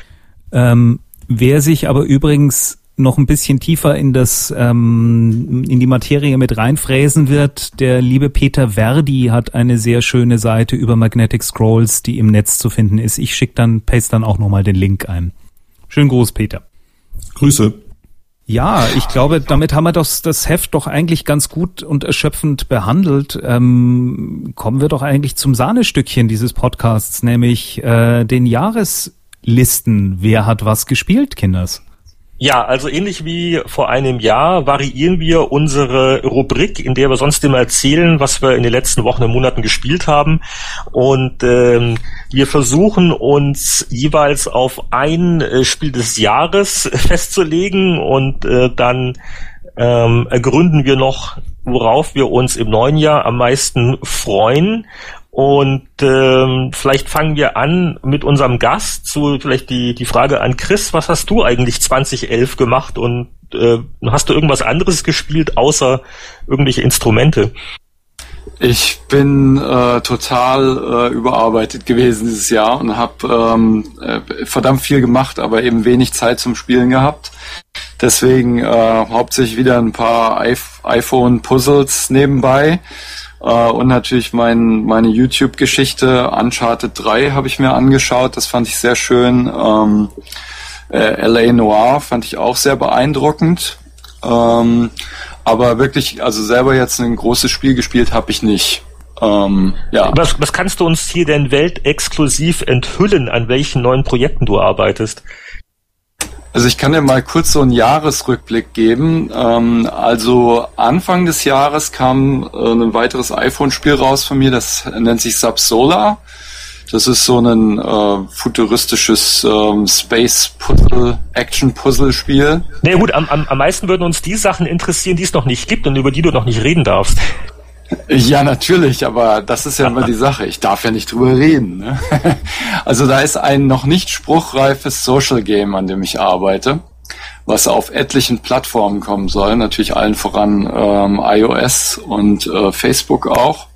Wer sich aber übrigens noch ein bisschen tiefer in die Materie mit reinfräsen wird, der liebe Peter Verdi hat eine sehr schöne Seite über Magnetic Scrolls, die im Netz zu finden ist. Ich paste dann auch nochmal den Link ein. Schönen Gruß, Peter. Grüße. Ja, ich glaube, damit haben wir das Heft doch eigentlich ganz gut und erschöpfend behandelt. Kommen wir doch eigentlich zum Sahnestückchen dieses Podcasts, nämlich den Jahreslisten. Wer hat was gespielt, Kinders? Ja, also ähnlich wie vor einem Jahr variieren wir unsere Rubrik, in der wir sonst immer erzählen, was wir in den letzten Wochen und Monaten gespielt haben. Und wir versuchen uns jeweils auf ein Spiel des Jahres festzulegen und dann ergründen wir noch, worauf wir uns im neuen Jahr am meisten freuen. Und vielleicht fangen wir an mit unserem Gast. So vielleicht die Frage an Chris: Was hast du eigentlich 2011 gemacht und hast du irgendwas anderes gespielt außer irgendwelche Instrumente? Ich bin total überarbeitet gewesen dieses Jahr und habe verdammt viel gemacht, aber eben wenig Zeit zum Spielen gehabt. Deswegen hauptsächlich wieder ein paar iPhone-Puzzles nebenbei. Und natürlich meine YouTube-Geschichte Uncharted 3 habe ich mir angeschaut, das fand ich sehr schön. L.A. Noire fand ich auch sehr beeindruckend. Aber wirklich, also selber jetzt ein großes Spiel gespielt habe ich nicht. Ja. Was kannst du uns hier denn weltexklusiv enthüllen, an welchen neuen Projekten du arbeitest? Also ich kann dir mal kurz so einen Jahresrückblick geben. Also Anfang des Jahres kam ein weiteres iPhone-Spiel raus von mir, das nennt sich Subsolar. Das ist so ein futuristisches Space-Puzzle-Action-Puzzle-Spiel. Na gut, am meisten würden uns die Sachen interessieren, die es noch nicht gibt und über die du noch nicht reden darfst. Ja, natürlich, aber das ist ja immer die Sache. Ich darf ja nicht drüber reden. Ne? Also da ist ein noch nicht spruchreifes Social Game, an dem ich arbeite, was auf etlichen Plattformen kommen soll. Natürlich allen voran iOS und Facebook auch.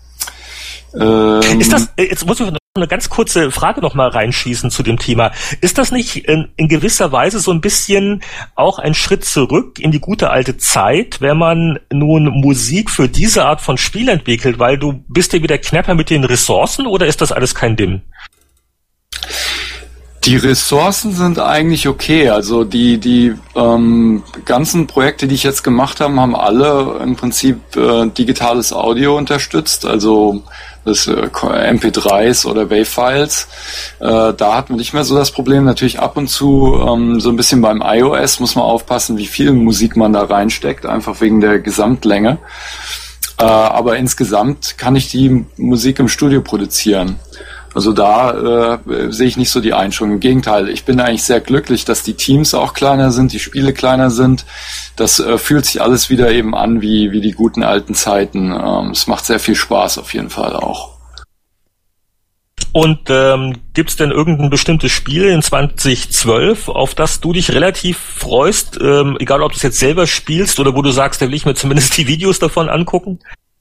Ist das, jetzt muss ich eine ganz kurze Frage noch mal reinschießen zu dem Thema. Ist das nicht in gewisser Weise so ein bisschen auch ein Schritt zurück in die gute alte Zeit, wenn man nun Musik für diese Art von Spiel entwickelt, weil du bist ja wieder knapper mit den Ressourcen, oder ist das alles kein Ding? Die Ressourcen sind eigentlich okay. Also die ganzen Projekte, die ich jetzt gemacht habe, haben alle im Prinzip digitales Audio unterstützt. Also das MP3s oder WAV-Files. Da hat man nicht mehr so das Problem. Natürlich ab und zu so ein bisschen beim iOS muss man aufpassen, wie viel Musik man da reinsteckt, einfach wegen der Gesamtlänge. Aber insgesamt kann ich die Musik im Studio produzieren. Also da sehe ich nicht so die Einschränkung. Im Gegenteil, ich bin eigentlich sehr glücklich, dass die Teams auch kleiner sind, die Spiele kleiner sind. Das fühlt sich alles wieder eben an wie die guten alten Zeiten. Es macht sehr viel Spaß auf jeden Fall auch. Und gibt's denn irgendein bestimmtes Spiel in 2012, auf das du dich relativ freust, egal ob du es jetzt selber spielst oder wo du sagst, da will ich mir zumindest die Videos davon angucken?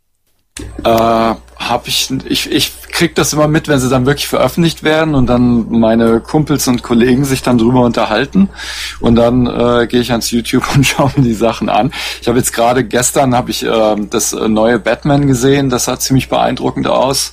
Ich krieg das immer mit, wenn sie dann wirklich veröffentlicht werden und dann meine Kumpels und Kollegen sich dann drüber unterhalten und dann gehe ich ans YouTube und schaue mir die Sachen an. Ich habe jetzt gerade gestern das neue Batman gesehen, das sah ziemlich beeindruckend aus.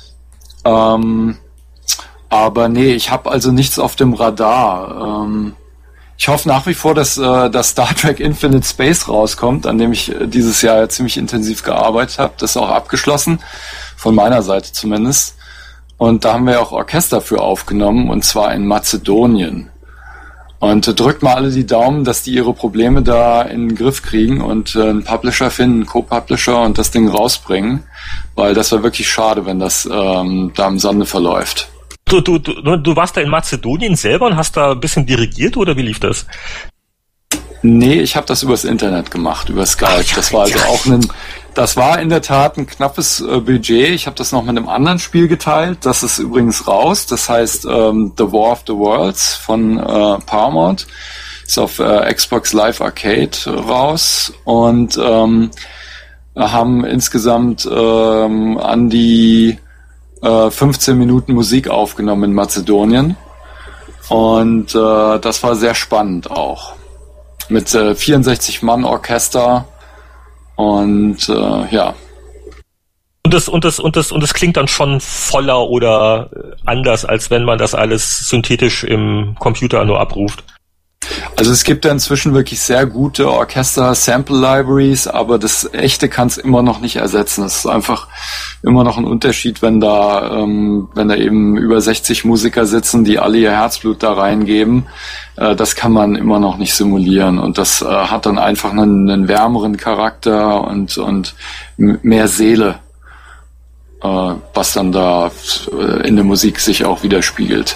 Aber nee, ich habe also nichts auf dem Radar. Ich hoffe nach wie vor, dass Star Trek Infinite Space rauskommt, an dem ich dieses Jahr ziemlich intensiv gearbeitet habe. Das ist auch abgeschlossen, von meiner Seite zumindest. Und da haben wir auch Orchester für aufgenommen, und zwar in Mazedonien. Und drückt mal alle die Daumen, dass die ihre Probleme da in den Griff kriegen und einen Publisher finden, einen Co-Publisher, und das Ding rausbringen. Weil das wäre wirklich schade, wenn das da im Sande verläuft. Du warst da in Mazedonien selber und hast da ein bisschen dirigiert, oder wie lief das? Nee, ich habe das übers Internet gemacht, über Skype. Das war also das war in der Tat ein knappes Budget. Ich habe das noch mit einem anderen Spiel geteilt. Das ist übrigens raus. Das heißt The War of the Worlds von Paramount. Ist auf Xbox Live Arcade raus. Und haben insgesamt an die 15 Minuten Musik aufgenommen in Mazedonien. Und das war sehr spannend auch. Mit 64 Mann Orchester und ja. Und das klingt dann schon voller oder anders, als wenn man das alles synthetisch im Computer nur abruft. Also es gibt ja inzwischen wirklich sehr gute Orchester-Sample-Libraries, aber das Echte kann es immer noch nicht ersetzen. Es ist einfach immer noch ein Unterschied, wenn da eben über 60 Musiker sitzen, die alle ihr Herzblut da reingeben. Das kann man immer noch nicht simulieren, und das hat dann einfach einen wärmeren Charakter und mehr Seele, was dann da in der Musik sich auch widerspiegelt.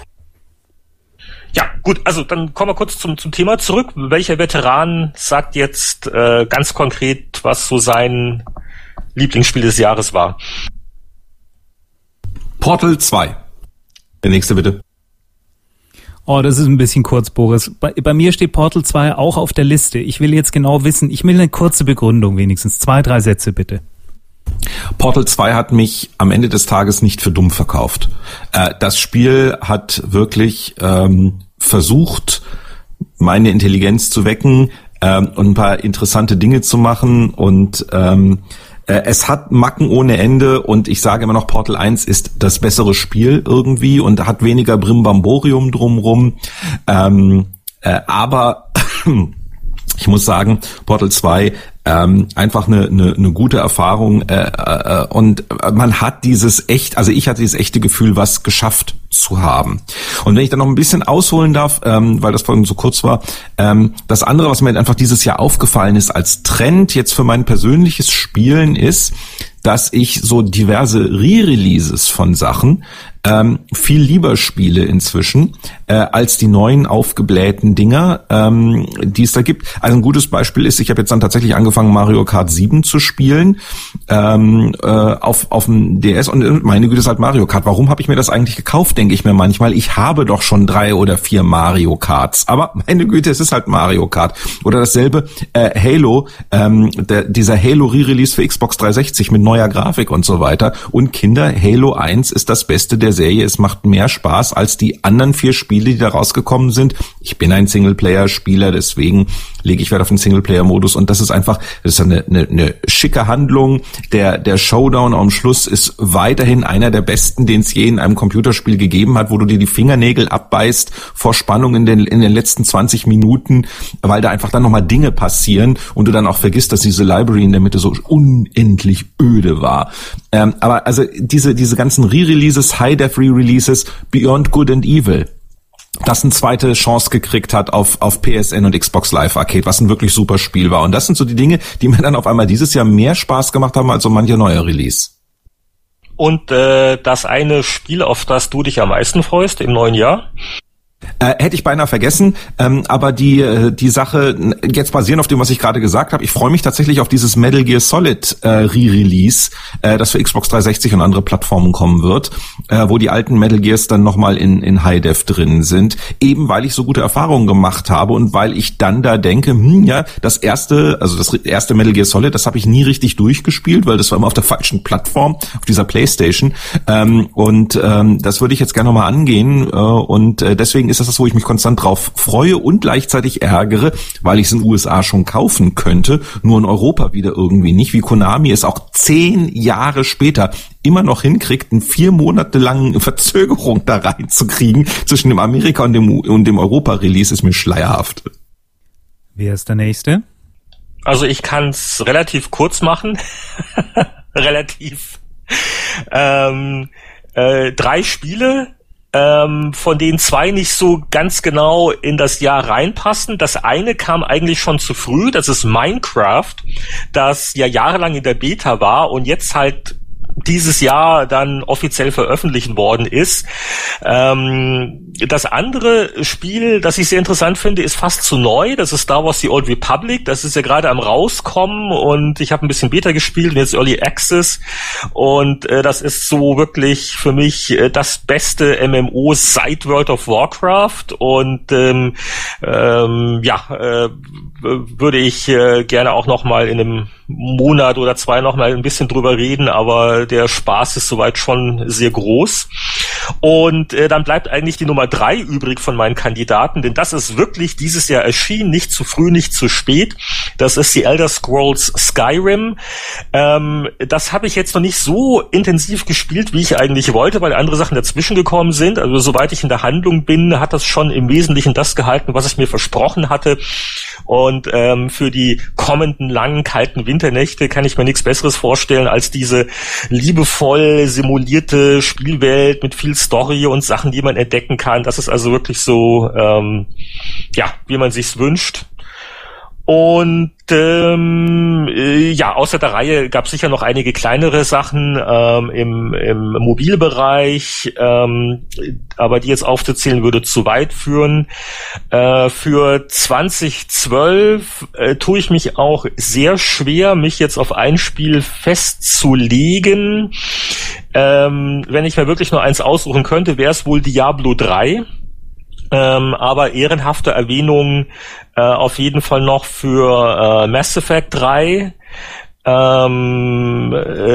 Ja, gut, also dann kommen wir kurz zum Thema zurück. Welcher Veteran sagt jetzt ganz konkret, was so sein Lieblingsspiel des Jahres war? Portal 2. Der nächste bitte. Oh, das ist ein bisschen kurz, Boris. Bei mir steht Portal 2 auch auf der Liste. Ich will jetzt genau wissen, ich will eine kurze Begründung wenigstens. 2, 3 Sätze bitte. Portal 2 hat mich am Ende des Tages nicht für dumm verkauft. Das Spiel hat wirklich versucht, meine Intelligenz zu wecken und ein paar interessante Dinge zu machen, und es hat Macken ohne Ende, und ich sage immer noch, Portal 1 ist das bessere Spiel irgendwie und hat weniger Brimbamborium drumrum. Aber ich muss sagen, Portal 2 einfach eine gute Erfahrung, und man hat ich hatte dieses echte Gefühl, was geschafft zu haben. Und wenn ich dann noch ein bisschen ausholen darf, weil das vorhin so kurz war, das andere, was mir einfach dieses Jahr aufgefallen ist als Trend jetzt für mein persönliches Spielen, ist, dass ich so diverse Re-Releases von Sachen viel lieber spiele inzwischen als die neuen aufgeblähten Dinger, die es da gibt. Also ein gutes Beispiel ist, ich habe jetzt dann tatsächlich angefangen, Mario Kart 7 zu spielen auf dem DS, und meine Güte, ist halt Mario Kart. Warum habe ich mir das eigentlich gekauft, denke ich mir manchmal. Ich habe doch schon 3 oder 4 Mario Karts, aber meine Güte, es ist halt Mario Kart. Oder dasselbe Halo, dieser Halo Re-Release für Xbox 360 mit neuer Grafik und so weiter. Und Kinder, Halo 1 ist das Beste der Serie. Es macht mehr Spaß als die anderen 4 Spiele, die da rausgekommen sind. Ich bin ein Singleplayer-Spieler, deswegen lege ich Wert auf den Singleplayer-Modus, und das ist eine schicke Handlung. Der Showdown am Schluss ist weiterhin einer der besten, den es je in einem Computerspiel gegeben hat, wo du dir die Fingernägel abbeißt vor Spannung in den letzten 20 Minuten, weil da einfach dann nochmal Dinge passieren und du dann auch vergisst, dass diese Library in der Mitte so unendlich öde war. Aber also diese ganzen Re-Releases, High-Def Re-Releases, Beyond Good and Evil, das eine zweite Chance gekriegt hat auf PSN und Xbox Live Arcade, was ein wirklich super Spiel war. Und das sind so die Dinge, die mir dann auf einmal dieses Jahr mehr Spaß gemacht haben als so mancher neue Release. Und das eine Spiel, auf das du dich am meisten freust im neuen Jahr? Hätte ich beinahe vergessen, aber die Sache, jetzt basierend auf dem, was ich gerade gesagt habe, ich freue mich tatsächlich auf dieses Metal Gear Solid Re-Release, das für Xbox 360 und andere Plattformen kommen wird, wo die alten Metal Gears dann nochmal in High Def drin sind, eben weil ich so gute Erfahrungen gemacht habe und weil ich dann da denke, das erste Metal Gear Solid, das habe ich nie richtig durchgespielt, weil das war immer auf der falschen Plattform, auf dieser PlayStation, und das würde ich jetzt gerne nochmal angehen, und deswegen ist das, wo ich mich konstant drauf freue und gleichzeitig ärgere, weil ich es in den USA schon kaufen könnte, nur in Europa wieder irgendwie nicht, wie Konami es auch 10 Jahre später immer noch hinkriegt, eine 4 Monate lange Verzögerung da reinzukriegen zwischen dem Amerika- und dem Europa-Release, ist mir schleierhaft. Wer ist der Nächste? Also ich kann es relativ kurz machen. Relativ. 3 Spiele, von denen 2 nicht so ganz genau in das Jahr reinpassen. Das eine kam eigentlich schon zu früh, das ist Minecraft, das ja jahrelang in der Beta war und jetzt halt dieses Jahr dann offiziell veröffentlicht worden ist. Das andere Spiel, das ich sehr interessant finde, ist fast zu neu. Das ist Star Wars The Old Republic. Das ist ja gerade am Rauskommen und ich habe ein bisschen Beta gespielt und jetzt Early Access. Und das ist so wirklich für mich das beste MMO seit World of Warcraft. Und würde ich gerne auch noch mal in einem Monat oder 2 noch mal ein bisschen drüber reden, aber der Spaß ist soweit schon sehr groß. Und dann bleibt eigentlich die Nummer 3 übrig von meinen Kandidaten, denn das ist wirklich dieses Jahr erschienen, nicht zu früh, nicht zu spät. Das ist die Elder Scrolls Skyrim. Das habe ich jetzt noch nicht so intensiv gespielt, wie ich eigentlich wollte, weil andere Sachen dazwischen gekommen sind. Also soweit ich in der Handlung bin, hat das schon im Wesentlichen das gehalten, was ich mir versprochen hatte. Und für die kommenden langen, kalten Winternächte kann ich mir nichts Besseres vorstellen als diese liebevoll simulierte Spielwelt mit viel Story und Sachen, die man entdecken kann. Das ist also wirklich so, wie man sich's wünscht. Und außer der Reihe gab es sicher noch einige kleinere Sachen im Mobilbereich, aber die jetzt aufzuzählen würde zu weit führen. Für 2012 tue ich mich auch sehr schwer, mich jetzt auf ein Spiel festzulegen. Wenn ich mir wirklich nur eins aussuchen könnte, wäre es wohl Diablo 3. Aber ehrenhafte Erwähnung auf jeden Fall noch für Mass Effect 3. Wenn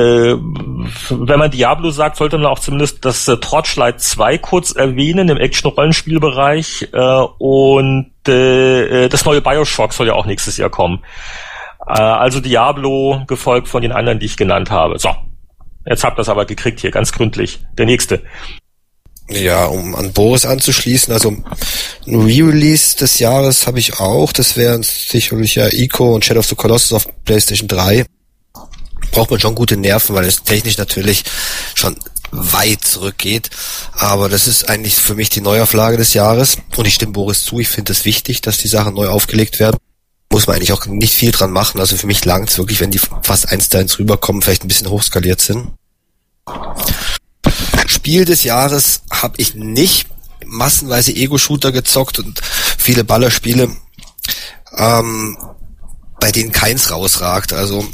man Diablo sagt, sollte man auch zumindest das Torchlight 2 kurz erwähnen im Action-Rollenspielbereich. Und das neue Bioshock soll ja auch nächstes Jahr kommen. Also Diablo, gefolgt von den anderen, die ich genannt habe. So, jetzt habt ihr das aber gekriegt hier, ganz gründlich. Der nächste. Ja, um an Boris anzuschließen, also ein Re-Release des Jahres habe ich auch, das wären sicherlich ja Ico und Shadow of the Colossus auf PlayStation 3. Braucht man schon gute Nerven, weil es technisch natürlich schon weit zurückgeht, aber das ist eigentlich für mich die Neuauflage des Jahres und ich stimme Boris zu, ich finde es wichtig, dass die Sachen neu aufgelegt werden. Muss man eigentlich auch nicht viel dran machen, also für mich langt es wirklich, wenn die fast 1:1 rüberkommen, vielleicht ein bisschen hochskaliert sind. Spiel des Jahres habe ich nicht massenweise Ego-Shooter gezockt und viele Ballerspiele, bei denen keins rausragt. Also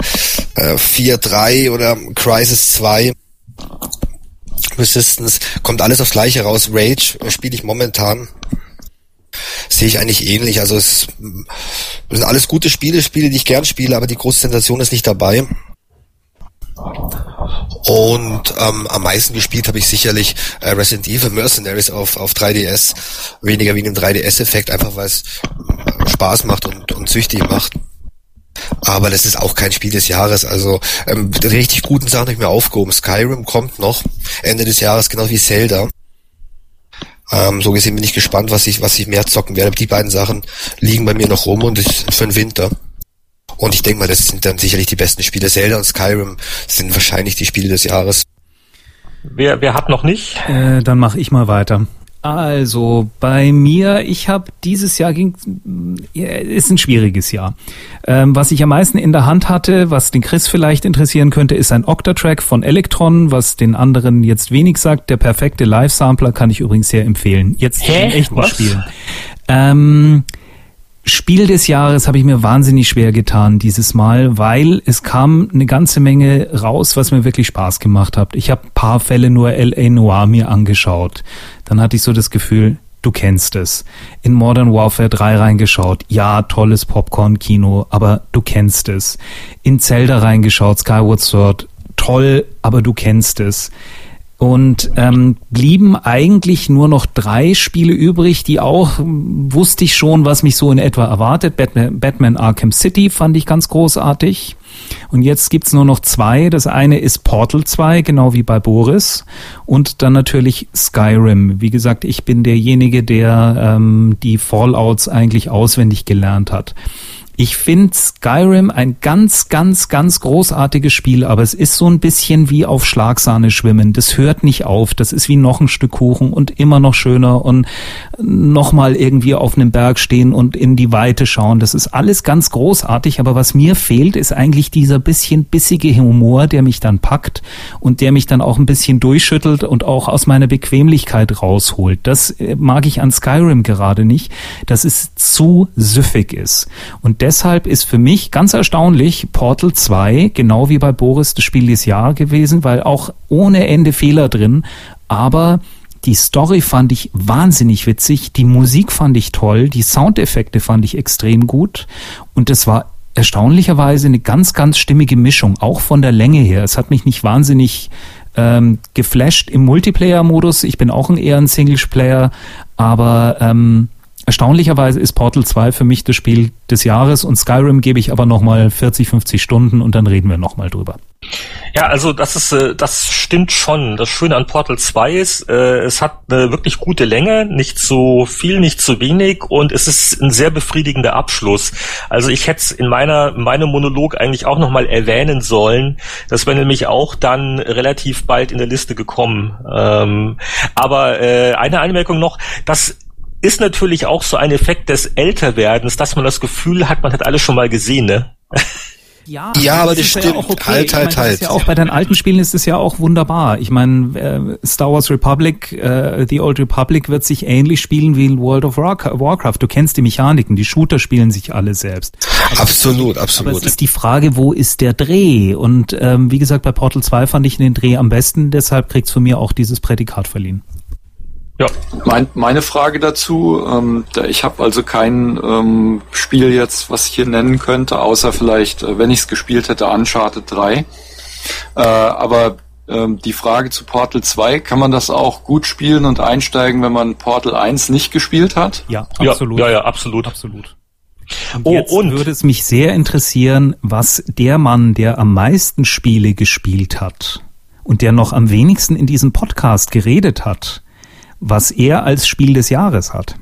4-3 oder Crysis 2, Resistance, kommt alles aufs Gleiche raus. Rage spiele ich momentan. Sehe ich eigentlich ähnlich. Also es sind alles gute Spiele, die ich gern spiele, aber die große Sensation ist nicht dabei. Und am meisten gespielt habe ich sicherlich Resident Evil Mercenaries auf 3DS, weniger wegen dem 3DS-Effekt, einfach weil es Spaß macht und süchtig macht. Aber das ist auch kein Spiel des Jahres, also die richtig guten Sachen habe ich mir aufgehoben. Skyrim kommt noch Ende des Jahres, genau wie Zelda. So gesehen bin ich gespannt, was ich mehr zocken werde. Die beiden Sachen liegen bei mir noch rum und ist für den Winter. Und ich denke mal, das sind dann sicherlich die besten Spiele. Zelda und Skyrim sind wahrscheinlich die Spiele des Jahres. Wer hat noch nicht? Dann mache ich mal weiter. Also bei mir, ich habe dieses Jahr ist ein schwieriges Jahr. Was ich am meisten in der Hand hatte, was den Chris vielleicht interessieren könnte, ist ein Octatrack von Electron, was den anderen jetzt wenig sagt. Der perfekte Live-Sampler kann ich übrigens sehr empfehlen. Jetzt in echten Spielen. Spiel des Jahres habe ich mir wahnsinnig schwer getan dieses Mal, weil es kam eine ganze Menge raus, was mir wirklich Spaß gemacht hat. Ich habe ein paar Fälle nur L.A. Noire mir angeschaut. Dann hatte ich so das Gefühl, du kennst es. In Modern Warfare 3 reingeschaut. Ja, tolles Popcorn-Kino, aber du kennst es. In Zelda reingeschaut, Skyward Sword. Toll, aber du kennst es. Und blieben eigentlich nur noch 3 Spiele übrig, die auch, wusste ich schon, was mich so in etwa erwartet. Batman Arkham City fand ich ganz großartig. Und jetzt gibt's nur noch 2. Das eine ist Portal 2, genau wie bei Boris. Und dann natürlich Skyrim. Wie gesagt, ich bin derjenige, der die Fallouts eigentlich auswendig gelernt hat. Ich finde Skyrim ein ganz, ganz, ganz großartiges Spiel, aber es ist so ein bisschen wie auf Schlagsahne schwimmen. Das hört nicht auf. Das ist wie noch ein Stück Kuchen und immer noch schöner und nochmal irgendwie auf einem Berg stehen und in die Weite schauen. Das ist alles ganz großartig, aber was mir fehlt, ist eigentlich dieser bisschen bissige Humor, der mich dann packt und der mich dann auch ein bisschen durchschüttelt und auch aus meiner Bequemlichkeit rausholt. Das mag ich an Skyrim gerade nicht, dass es zu süffig ist. Und deshalb ist für mich ganz erstaunlich Portal 2, genau wie bei Boris, das Spiel des Jahres gewesen, weil auch ohne Ende Fehler drin, aber die Story fand ich wahnsinnig witzig, die Musik fand ich toll, die Soundeffekte fand ich extrem gut und es war erstaunlicherweise eine ganz, ganz stimmige Mischung, auch von der Länge her. Es hat mich nicht wahnsinnig geflasht im Multiplayer-Modus, ich bin auch eher ein Singleplayer, aber erstaunlicherweise ist Portal 2 für mich das Spiel des Jahres und Skyrim gebe ich aber nochmal 40, 50 Stunden und dann reden wir nochmal drüber. Ja, also das stimmt schon. Das Schöne an Portal 2 ist, es hat eine wirklich gute Länge, nicht zu viel, nicht zu wenig und es ist ein sehr befriedigender Abschluss. Also ich hätte es in meinem Monolog eigentlich auch nochmal erwähnen sollen. Das wäre nämlich auch dann relativ bald in der Liste gekommen. Aber eine Anmerkung noch, das ist natürlich auch so ein Effekt des Älterwerdens, dass man das Gefühl hat, man hat alles schon mal gesehen, ne? Ja, aber das stimmt. Ja auch okay. Halt. Ja auch bei den alten Spielen ist es ja auch wunderbar. Ich meine, Star Wars Republic, The Old Republic wird sich ähnlich spielen wie in World of Warcraft. Du kennst die Mechaniken, die Shooter spielen sich alle selbst. Absolut. Aber es ist die Frage, wo ist der Dreh? Und wie gesagt, bei Portal 2 fand ich den Dreh am besten, deshalb kriegt's von mir auch dieses Prädikat verliehen. Ja, meine Frage dazu, ich habe also kein Spiel jetzt, was ich hier nennen könnte, außer vielleicht, wenn ich es gespielt hätte, Uncharted 3. Aber die Frage zu Portal 2, kann man das auch gut spielen und einsteigen, wenn man Portal 1 nicht gespielt hat? Ja, absolut. Ja, absolut. Und jetzt würde es mich sehr interessieren, was der Mann, der am meisten Spiele gespielt hat und der noch am wenigsten in diesem Podcast geredet hat, was er als Spiel des Jahres hat.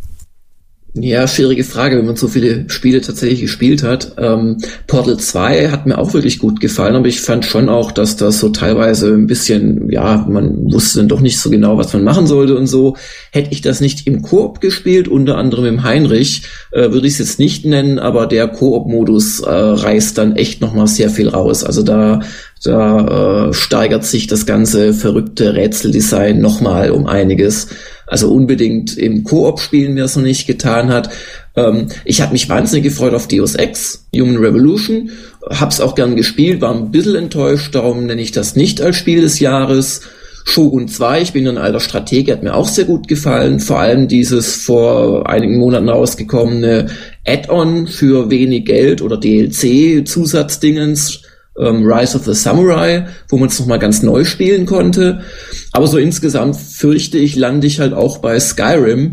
Ja, schwierige Frage, wenn man so viele Spiele tatsächlich gespielt hat. Portal 2 hat mir auch wirklich gut gefallen, aber ich fand schon auch, dass das so teilweise ein bisschen, ja, man wusste dann doch nicht so genau, was man machen sollte und so. Hätte ich das nicht im Koop gespielt, unter anderem im Heinrich, würde ich es jetzt nicht nennen, aber der Koop-Modus reißt dann echt nochmal sehr viel raus. Also da steigert sich das ganze verrückte Rätseldesign nochmal um einiges. Also unbedingt im Koop spielen, wer es noch nicht getan hat. Ich habe mich wahnsinnig gefreut auf Deus Ex, Human Revolution. Hab's auch gern gespielt, war ein bisschen enttäuscht, darum nenne ich das nicht als Spiel des Jahres. Shogun 2, ich bin ein alter Stratege, hat mir auch sehr gut gefallen. Vor allem dieses vor einigen Monaten rausgekommene Add-on für wenig Geld oder DLC-Zusatzdingens, Rise of the Samurai, wo man es nochmal ganz neu spielen konnte. Aber so insgesamt fürchte ich, lande ich halt auch bei Skyrim.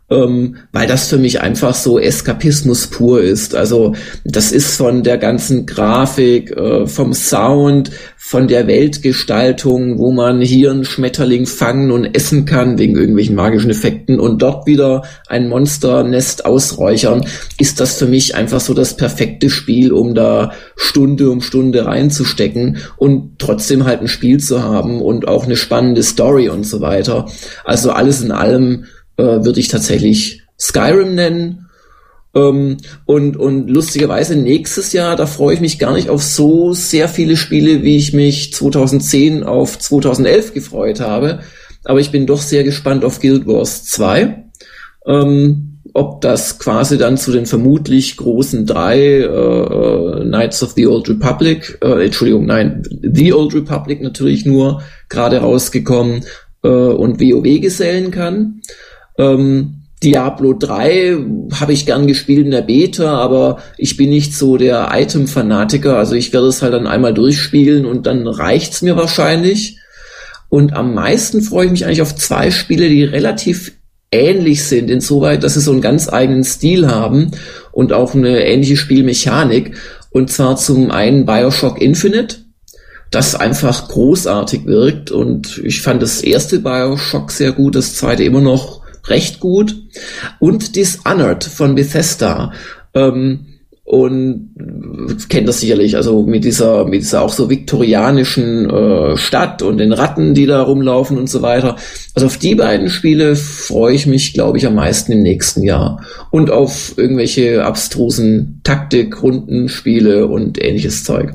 weil das für mich einfach so Eskapismus pur ist. Also das ist von der ganzen Grafik, vom Sound, von der Weltgestaltung, wo man hier einen Schmetterling fangen und essen kann wegen irgendwelchen magischen Effekten und dort wieder ein Monsternest ausräuchern, ist das für mich einfach so das perfekte Spiel, um da Stunde um Stunde reinzustecken und trotzdem halt ein Spiel zu haben und auch eine spannende Story und so weiter. Also alles in allem würde ich tatsächlich Skyrim nennen. Und lustigerweise nächstes Jahr, da freue ich mich gar nicht auf so sehr viele Spiele, wie ich mich 2010 auf 2011 gefreut habe. Aber ich bin doch sehr gespannt auf Guild Wars 2. Ob das quasi dann zu den vermutlich großen 3 Knights of the Old Republic, The Old Republic natürlich nur gerade rausgekommen und WoW gesellen kann. Diablo 3 habe ich gern gespielt in der Beta, aber ich bin nicht so der Item-Fanatiker, also ich werde es halt dann einmal durchspielen und dann reicht's mir wahrscheinlich. Und am meisten freue ich mich eigentlich auf 2 Spiele, die relativ ähnlich sind, insoweit, dass sie so einen ganz eigenen Stil haben und auch eine ähnliche Spielmechanik. Und zwar zum einen BioShock Infinite, das einfach großartig wirkt und ich fand das erste BioShock sehr gut, das zweite immer noch recht gut, und Dishonored von Bethesda, und kennt das sicherlich, also mit dieser auch so viktorianischen Stadt und den Ratten, die da rumlaufen und so weiter. Also auf die beiden Spiele freue ich mich, glaube ich, am meisten im nächsten Jahr. Und auf irgendwelche abstrusen Taktik-Rundenspiele und ähnliches Zeug.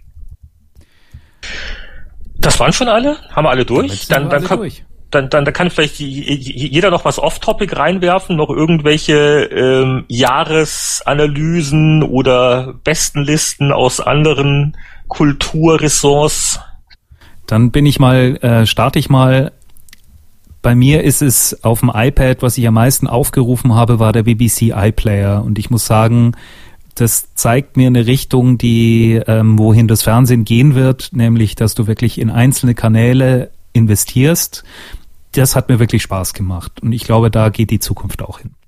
Das waren schon alle? Haben wir alle durch? Dann kann vielleicht jeder noch was off-topic reinwerfen, noch irgendwelche Jahresanalysen oder Bestenlisten aus anderen Kulturressorts. Dann starte ich mal. Bei mir ist es auf dem iPad, was ich am meisten aufgerufen habe, war der BBC iPlayer. Und ich muss sagen, das zeigt mir eine Richtung, die wohin das Fernsehen gehen wird, nämlich, dass du wirklich in einzelne Kanäle investierst. Das hat mir wirklich Spaß gemacht und ich glaube, da geht die Zukunft auch hin.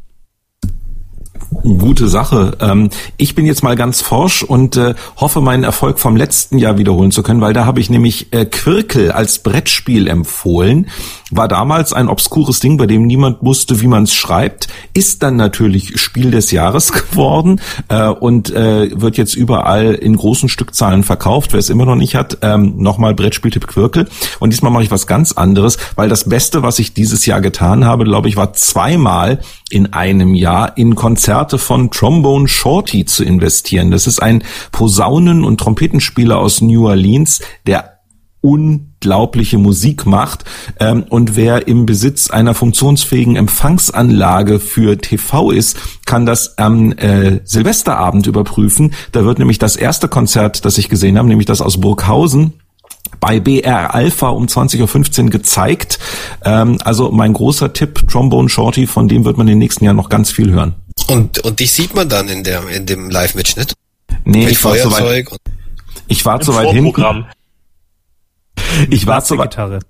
Gute Sache. Ich bin jetzt mal ganz forsch und hoffe, meinen Erfolg vom letzten Jahr wiederholen zu können, weil da habe ich nämlich Quirkel als Brettspiel empfohlen. War damals ein obskures Ding, bei dem niemand wusste, wie man es schreibt. Ist dann natürlich Spiel des Jahres geworden und wird jetzt überall in großen Stückzahlen verkauft. Wer es immer noch nicht hat, nochmal Brettspieltipp Quirkel. Und diesmal mache ich was ganz anderes, weil das Beste, was ich dieses Jahr getan habe, glaube ich, war 2-mal in einem Jahr in Konzerte von Trombone Shorty zu investieren. Das ist ein Posaunen- und Trompetenspieler aus New Orleans, der unglaubliche Musik macht, und wer im Besitz einer funktionsfähigen Empfangsanlage für TV ist, kann das am Silvesterabend überprüfen. Da wird nämlich das erste Konzert, das ich gesehen habe, nämlich das aus Burghausen, bei BR Alpha um 20.15 Uhr gezeigt. Also mein großer Tipp, Trombone Shorty, von dem wird man in den nächsten Jahren noch ganz viel hören. Und dich sieht man dann in dem Live-Mitschnitt? Nee, ich war zu weit hinten. Ich war zu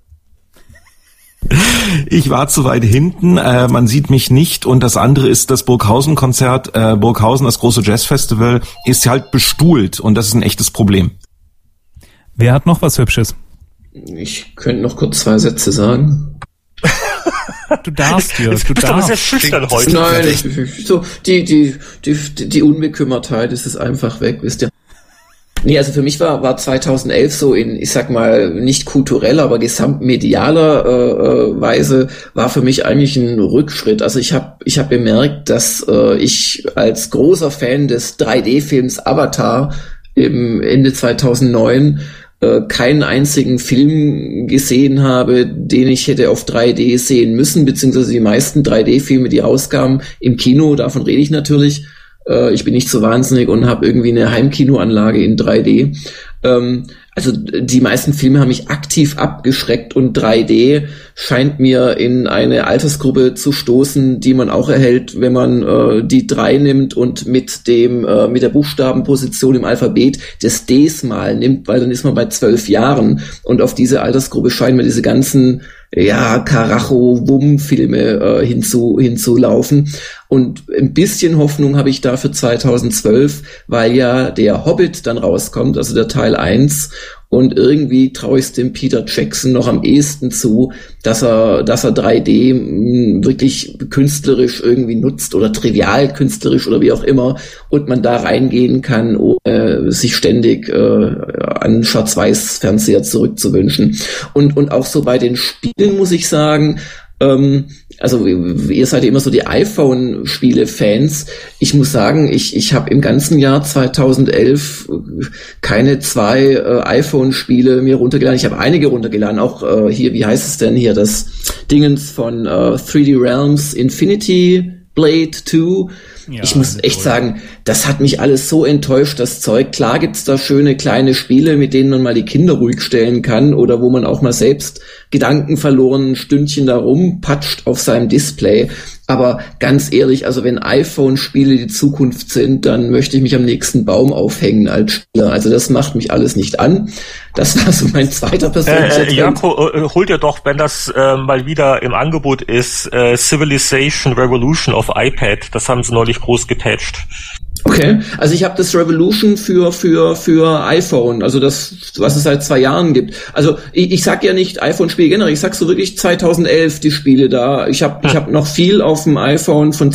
weit hinten, man sieht mich nicht, und das andere ist das Burghausen-Konzert. Burghausen, das große Jazzfestival, ist halt bestuhlt und das ist ein echtes Problem. Wer hat noch was Hübsches? Ich könnte noch kurz 2 Sätze sagen. Du darfst, Jörg, du darfst. Aber sehr schüchtern heute. Nein, so, die Unbekümmertheit ist es einfach weg, wisst ihr. Nee, also für mich war 2011 so in, ich sag mal, nicht kultureller, aber gesamtmedialer Weise war für mich eigentlich ein Rückschritt. Also ich hab bemerkt, dass ich als großer Fan des 3D-Films Avatar im Ende 2009 keinen einzigen Film gesehen habe, den ich hätte auf 3D sehen müssen, beziehungsweise die meisten 3D-Filme, die rauskamen im Kino, davon rede ich natürlich. Ich bin nicht so wahnsinnig und habe irgendwie eine Heimkinoanlage in 3D. Also die meisten Filme haben mich aktiv abgeschreckt und 3D scheint mir in eine Altersgruppe zu stoßen, die man auch erhält, wenn man die 3 nimmt und mit der Buchstabenposition im Alphabet des Ds mal nimmt, weil dann ist man bei 12 Jahren und auf diese Altersgruppe scheinen mir diese ganzen Karacho-Wum-Filme hinzulaufen. Und ein bisschen Hoffnung habe ich da für 2012, weil ja der Hobbit dann rauskommt, also der Teil 1. Und irgendwie traue ich es dem Peter Jackson noch am ehesten zu, dass er 3D wirklich künstlerisch irgendwie nutzt oder trivial künstlerisch oder wie auch immer und man da reingehen kann, ohne sich ständig an Schwarz-Weiß-Fernseher zurückzuwünschen. Und auch so bei den Spielen muss ich sagen, also ihr seid ja immer so die iPhone-Spiele-Fans. Ich muss sagen, ich habe im ganzen Jahr 2011 keine 2 iPhone-Spiele mir runtergeladen. Ich habe einige runtergeladen, auch hier, wie heißt es denn hier, das Dingens von 3D Realms Infinity Blade 2. Ja, ich muss echt sagen, das hat mich alles so enttäuscht, das Zeug. Klar gibt's da schöne kleine Spiele, mit denen man mal die Kinder ruhig stellen kann oder wo man auch mal selbst gedankenverloren ein Stündchen da rumpatscht auf seinem Display. Aber ganz ehrlich, also wenn iPhone-Spiele die Zukunft sind, dann möchte ich mich am nächsten Baum aufhängen als Spieler. Also das macht mich alles nicht an. Das war so mein zweiter persönlicher Trend. Janko, hol dir doch, wenn das mal wieder im Angebot ist, Civilization Revolution auf iPad. Das haben sie neulich groß gepatcht. Okay, also ich habe das Revolution für iPhone, also das, was es seit 2 Jahren gibt. Also ich sag ja nicht iPhone-Spiele generell, ich sag so wirklich 2011 die Spiele da. Ich hab noch viel auf dem iPhone von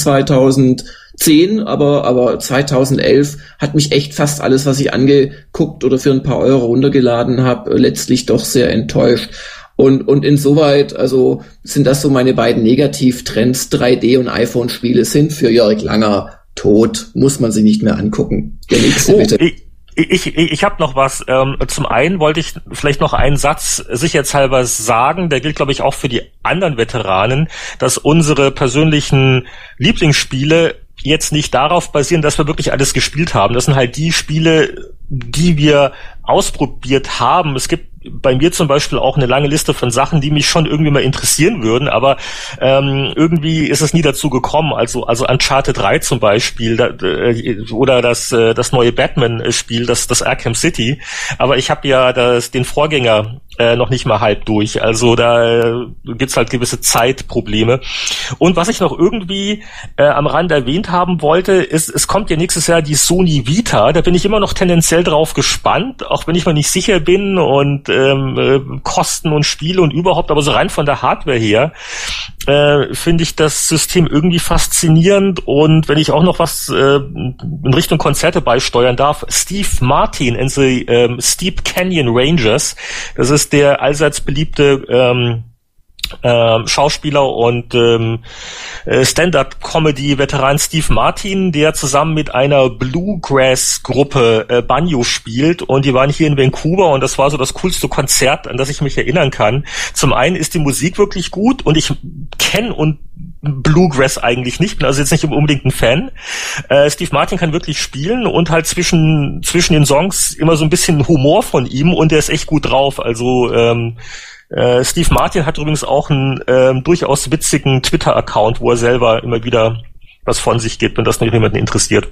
2010, aber 2011 hat mich echt fast alles, was ich angeguckt oder für ein paar Euro runtergeladen habe, letztlich doch sehr enttäuscht. Und insoweit, also sind das so meine beiden Negativtrends. 3D und iPhone-Spiele sind für Jörg Langer tot, muss man sich nicht mehr angucken. Der nächste bitte. Ich habe noch was. Zum einen wollte ich vielleicht noch einen Satz sicherheitshalber sagen, der gilt, glaube ich, auch für die anderen Veteranen, dass unsere persönlichen Lieblingsspiele jetzt nicht darauf basieren, dass wir wirklich alles gespielt haben. Das sind halt die Spiele, die wir ausprobiert haben. Es gibt bei mir zum Beispiel auch eine lange Liste von Sachen, die mich schon irgendwie mal interessieren würden, aber irgendwie ist es nie dazu gekommen. Also Uncharted 3 zum Beispiel oder das neue Batman-Spiel, das Arkham City. Aber ich habe ja den Vorgänger noch nicht mal halb durch. Also da gibt's halt gewisse Zeitprobleme. Und was ich noch irgendwie am Rand erwähnt haben wollte, ist, es kommt ja nächstes Jahr die Sony Vita. Da bin ich immer noch tendenziell drauf gespannt, auch wenn ich mir nicht sicher bin und Kosten und Spiele und überhaupt, aber so rein von der Hardware her finde ich das System irgendwie faszinierend. Und wenn ich auch noch was in Richtung Konzerte beisteuern darf, Steve Martin and the Steep Canyon Rangers, das ist der allseits beliebte Schauspieler und Stand-up-Comedy-Veteran Steve Martin, der zusammen mit einer Bluegrass-Gruppe Banjo spielt, und die waren hier in Vancouver und das war so das coolste Konzert, an das ich mich erinnern kann. Zum einen ist die Musik wirklich gut und ich kenne und Bluegrass eigentlich nicht, bin also jetzt nicht unbedingt ein Fan. Steve Martin kann wirklich spielen und halt zwischen den Songs immer so ein bisschen Humor von ihm und der ist echt gut drauf. Also Steve Martin hat übrigens auch einen durchaus witzigen Twitter-Account, wo er selber immer wieder was von sich gibt, wenn das noch jemanden interessiert.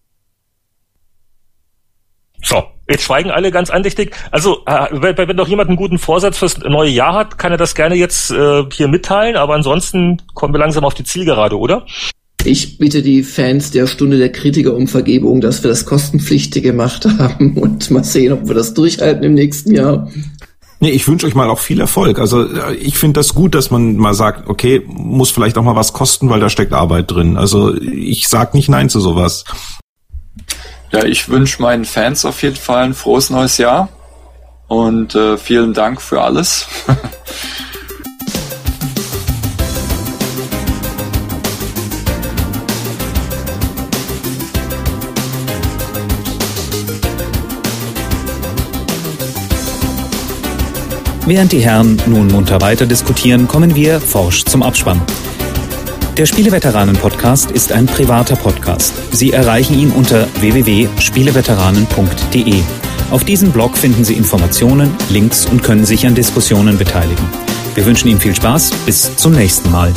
So, jetzt schweigen alle ganz andächtig. Also, wenn doch jemand einen guten Vorsatz fürs neue Jahr hat, kann er das gerne jetzt hier mitteilen, aber ansonsten kommen wir langsam auf die Zielgerade, oder? Ich bitte die Fans der Stunde der Kritiker um Vergebung, dass wir das kostenpflichtig gemacht haben und mal sehen, ob wir das durchhalten im nächsten Jahr. Nee, ich wünsche euch mal auch viel Erfolg. Also ich finde das gut, dass man mal sagt, okay, muss vielleicht auch mal was kosten, weil da steckt Arbeit drin. Also ich sag nicht nein zu sowas. Ja, ich wünsche meinen Fans auf jeden Fall ein frohes neues Jahr und vielen Dank für alles. Während die Herren nun munter weiter diskutieren, kommen wir forsch zum Abspann. Der Spieleveteranen-Podcast ist ein privater Podcast. Sie erreichen ihn unter www.spieleveteranen.de. Auf diesem Blog finden Sie Informationen, Links und können sich an Diskussionen beteiligen. Wir wünschen Ihnen viel Spaß. Bis zum nächsten Mal.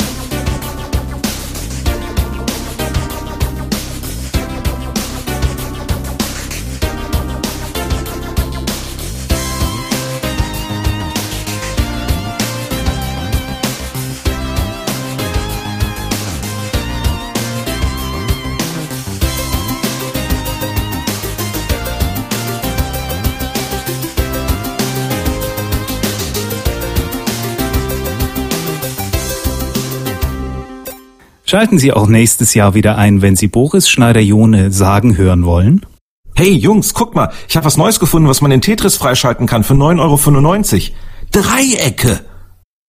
Schalten Sie auch nächstes Jahr wieder ein, wenn Sie Boris Schneider-Johne sagen hören wollen. Hey Jungs, guck mal, ich habe was Neues gefunden, was man in Tetris freischalten kann für 9,95 €. Dreiecke!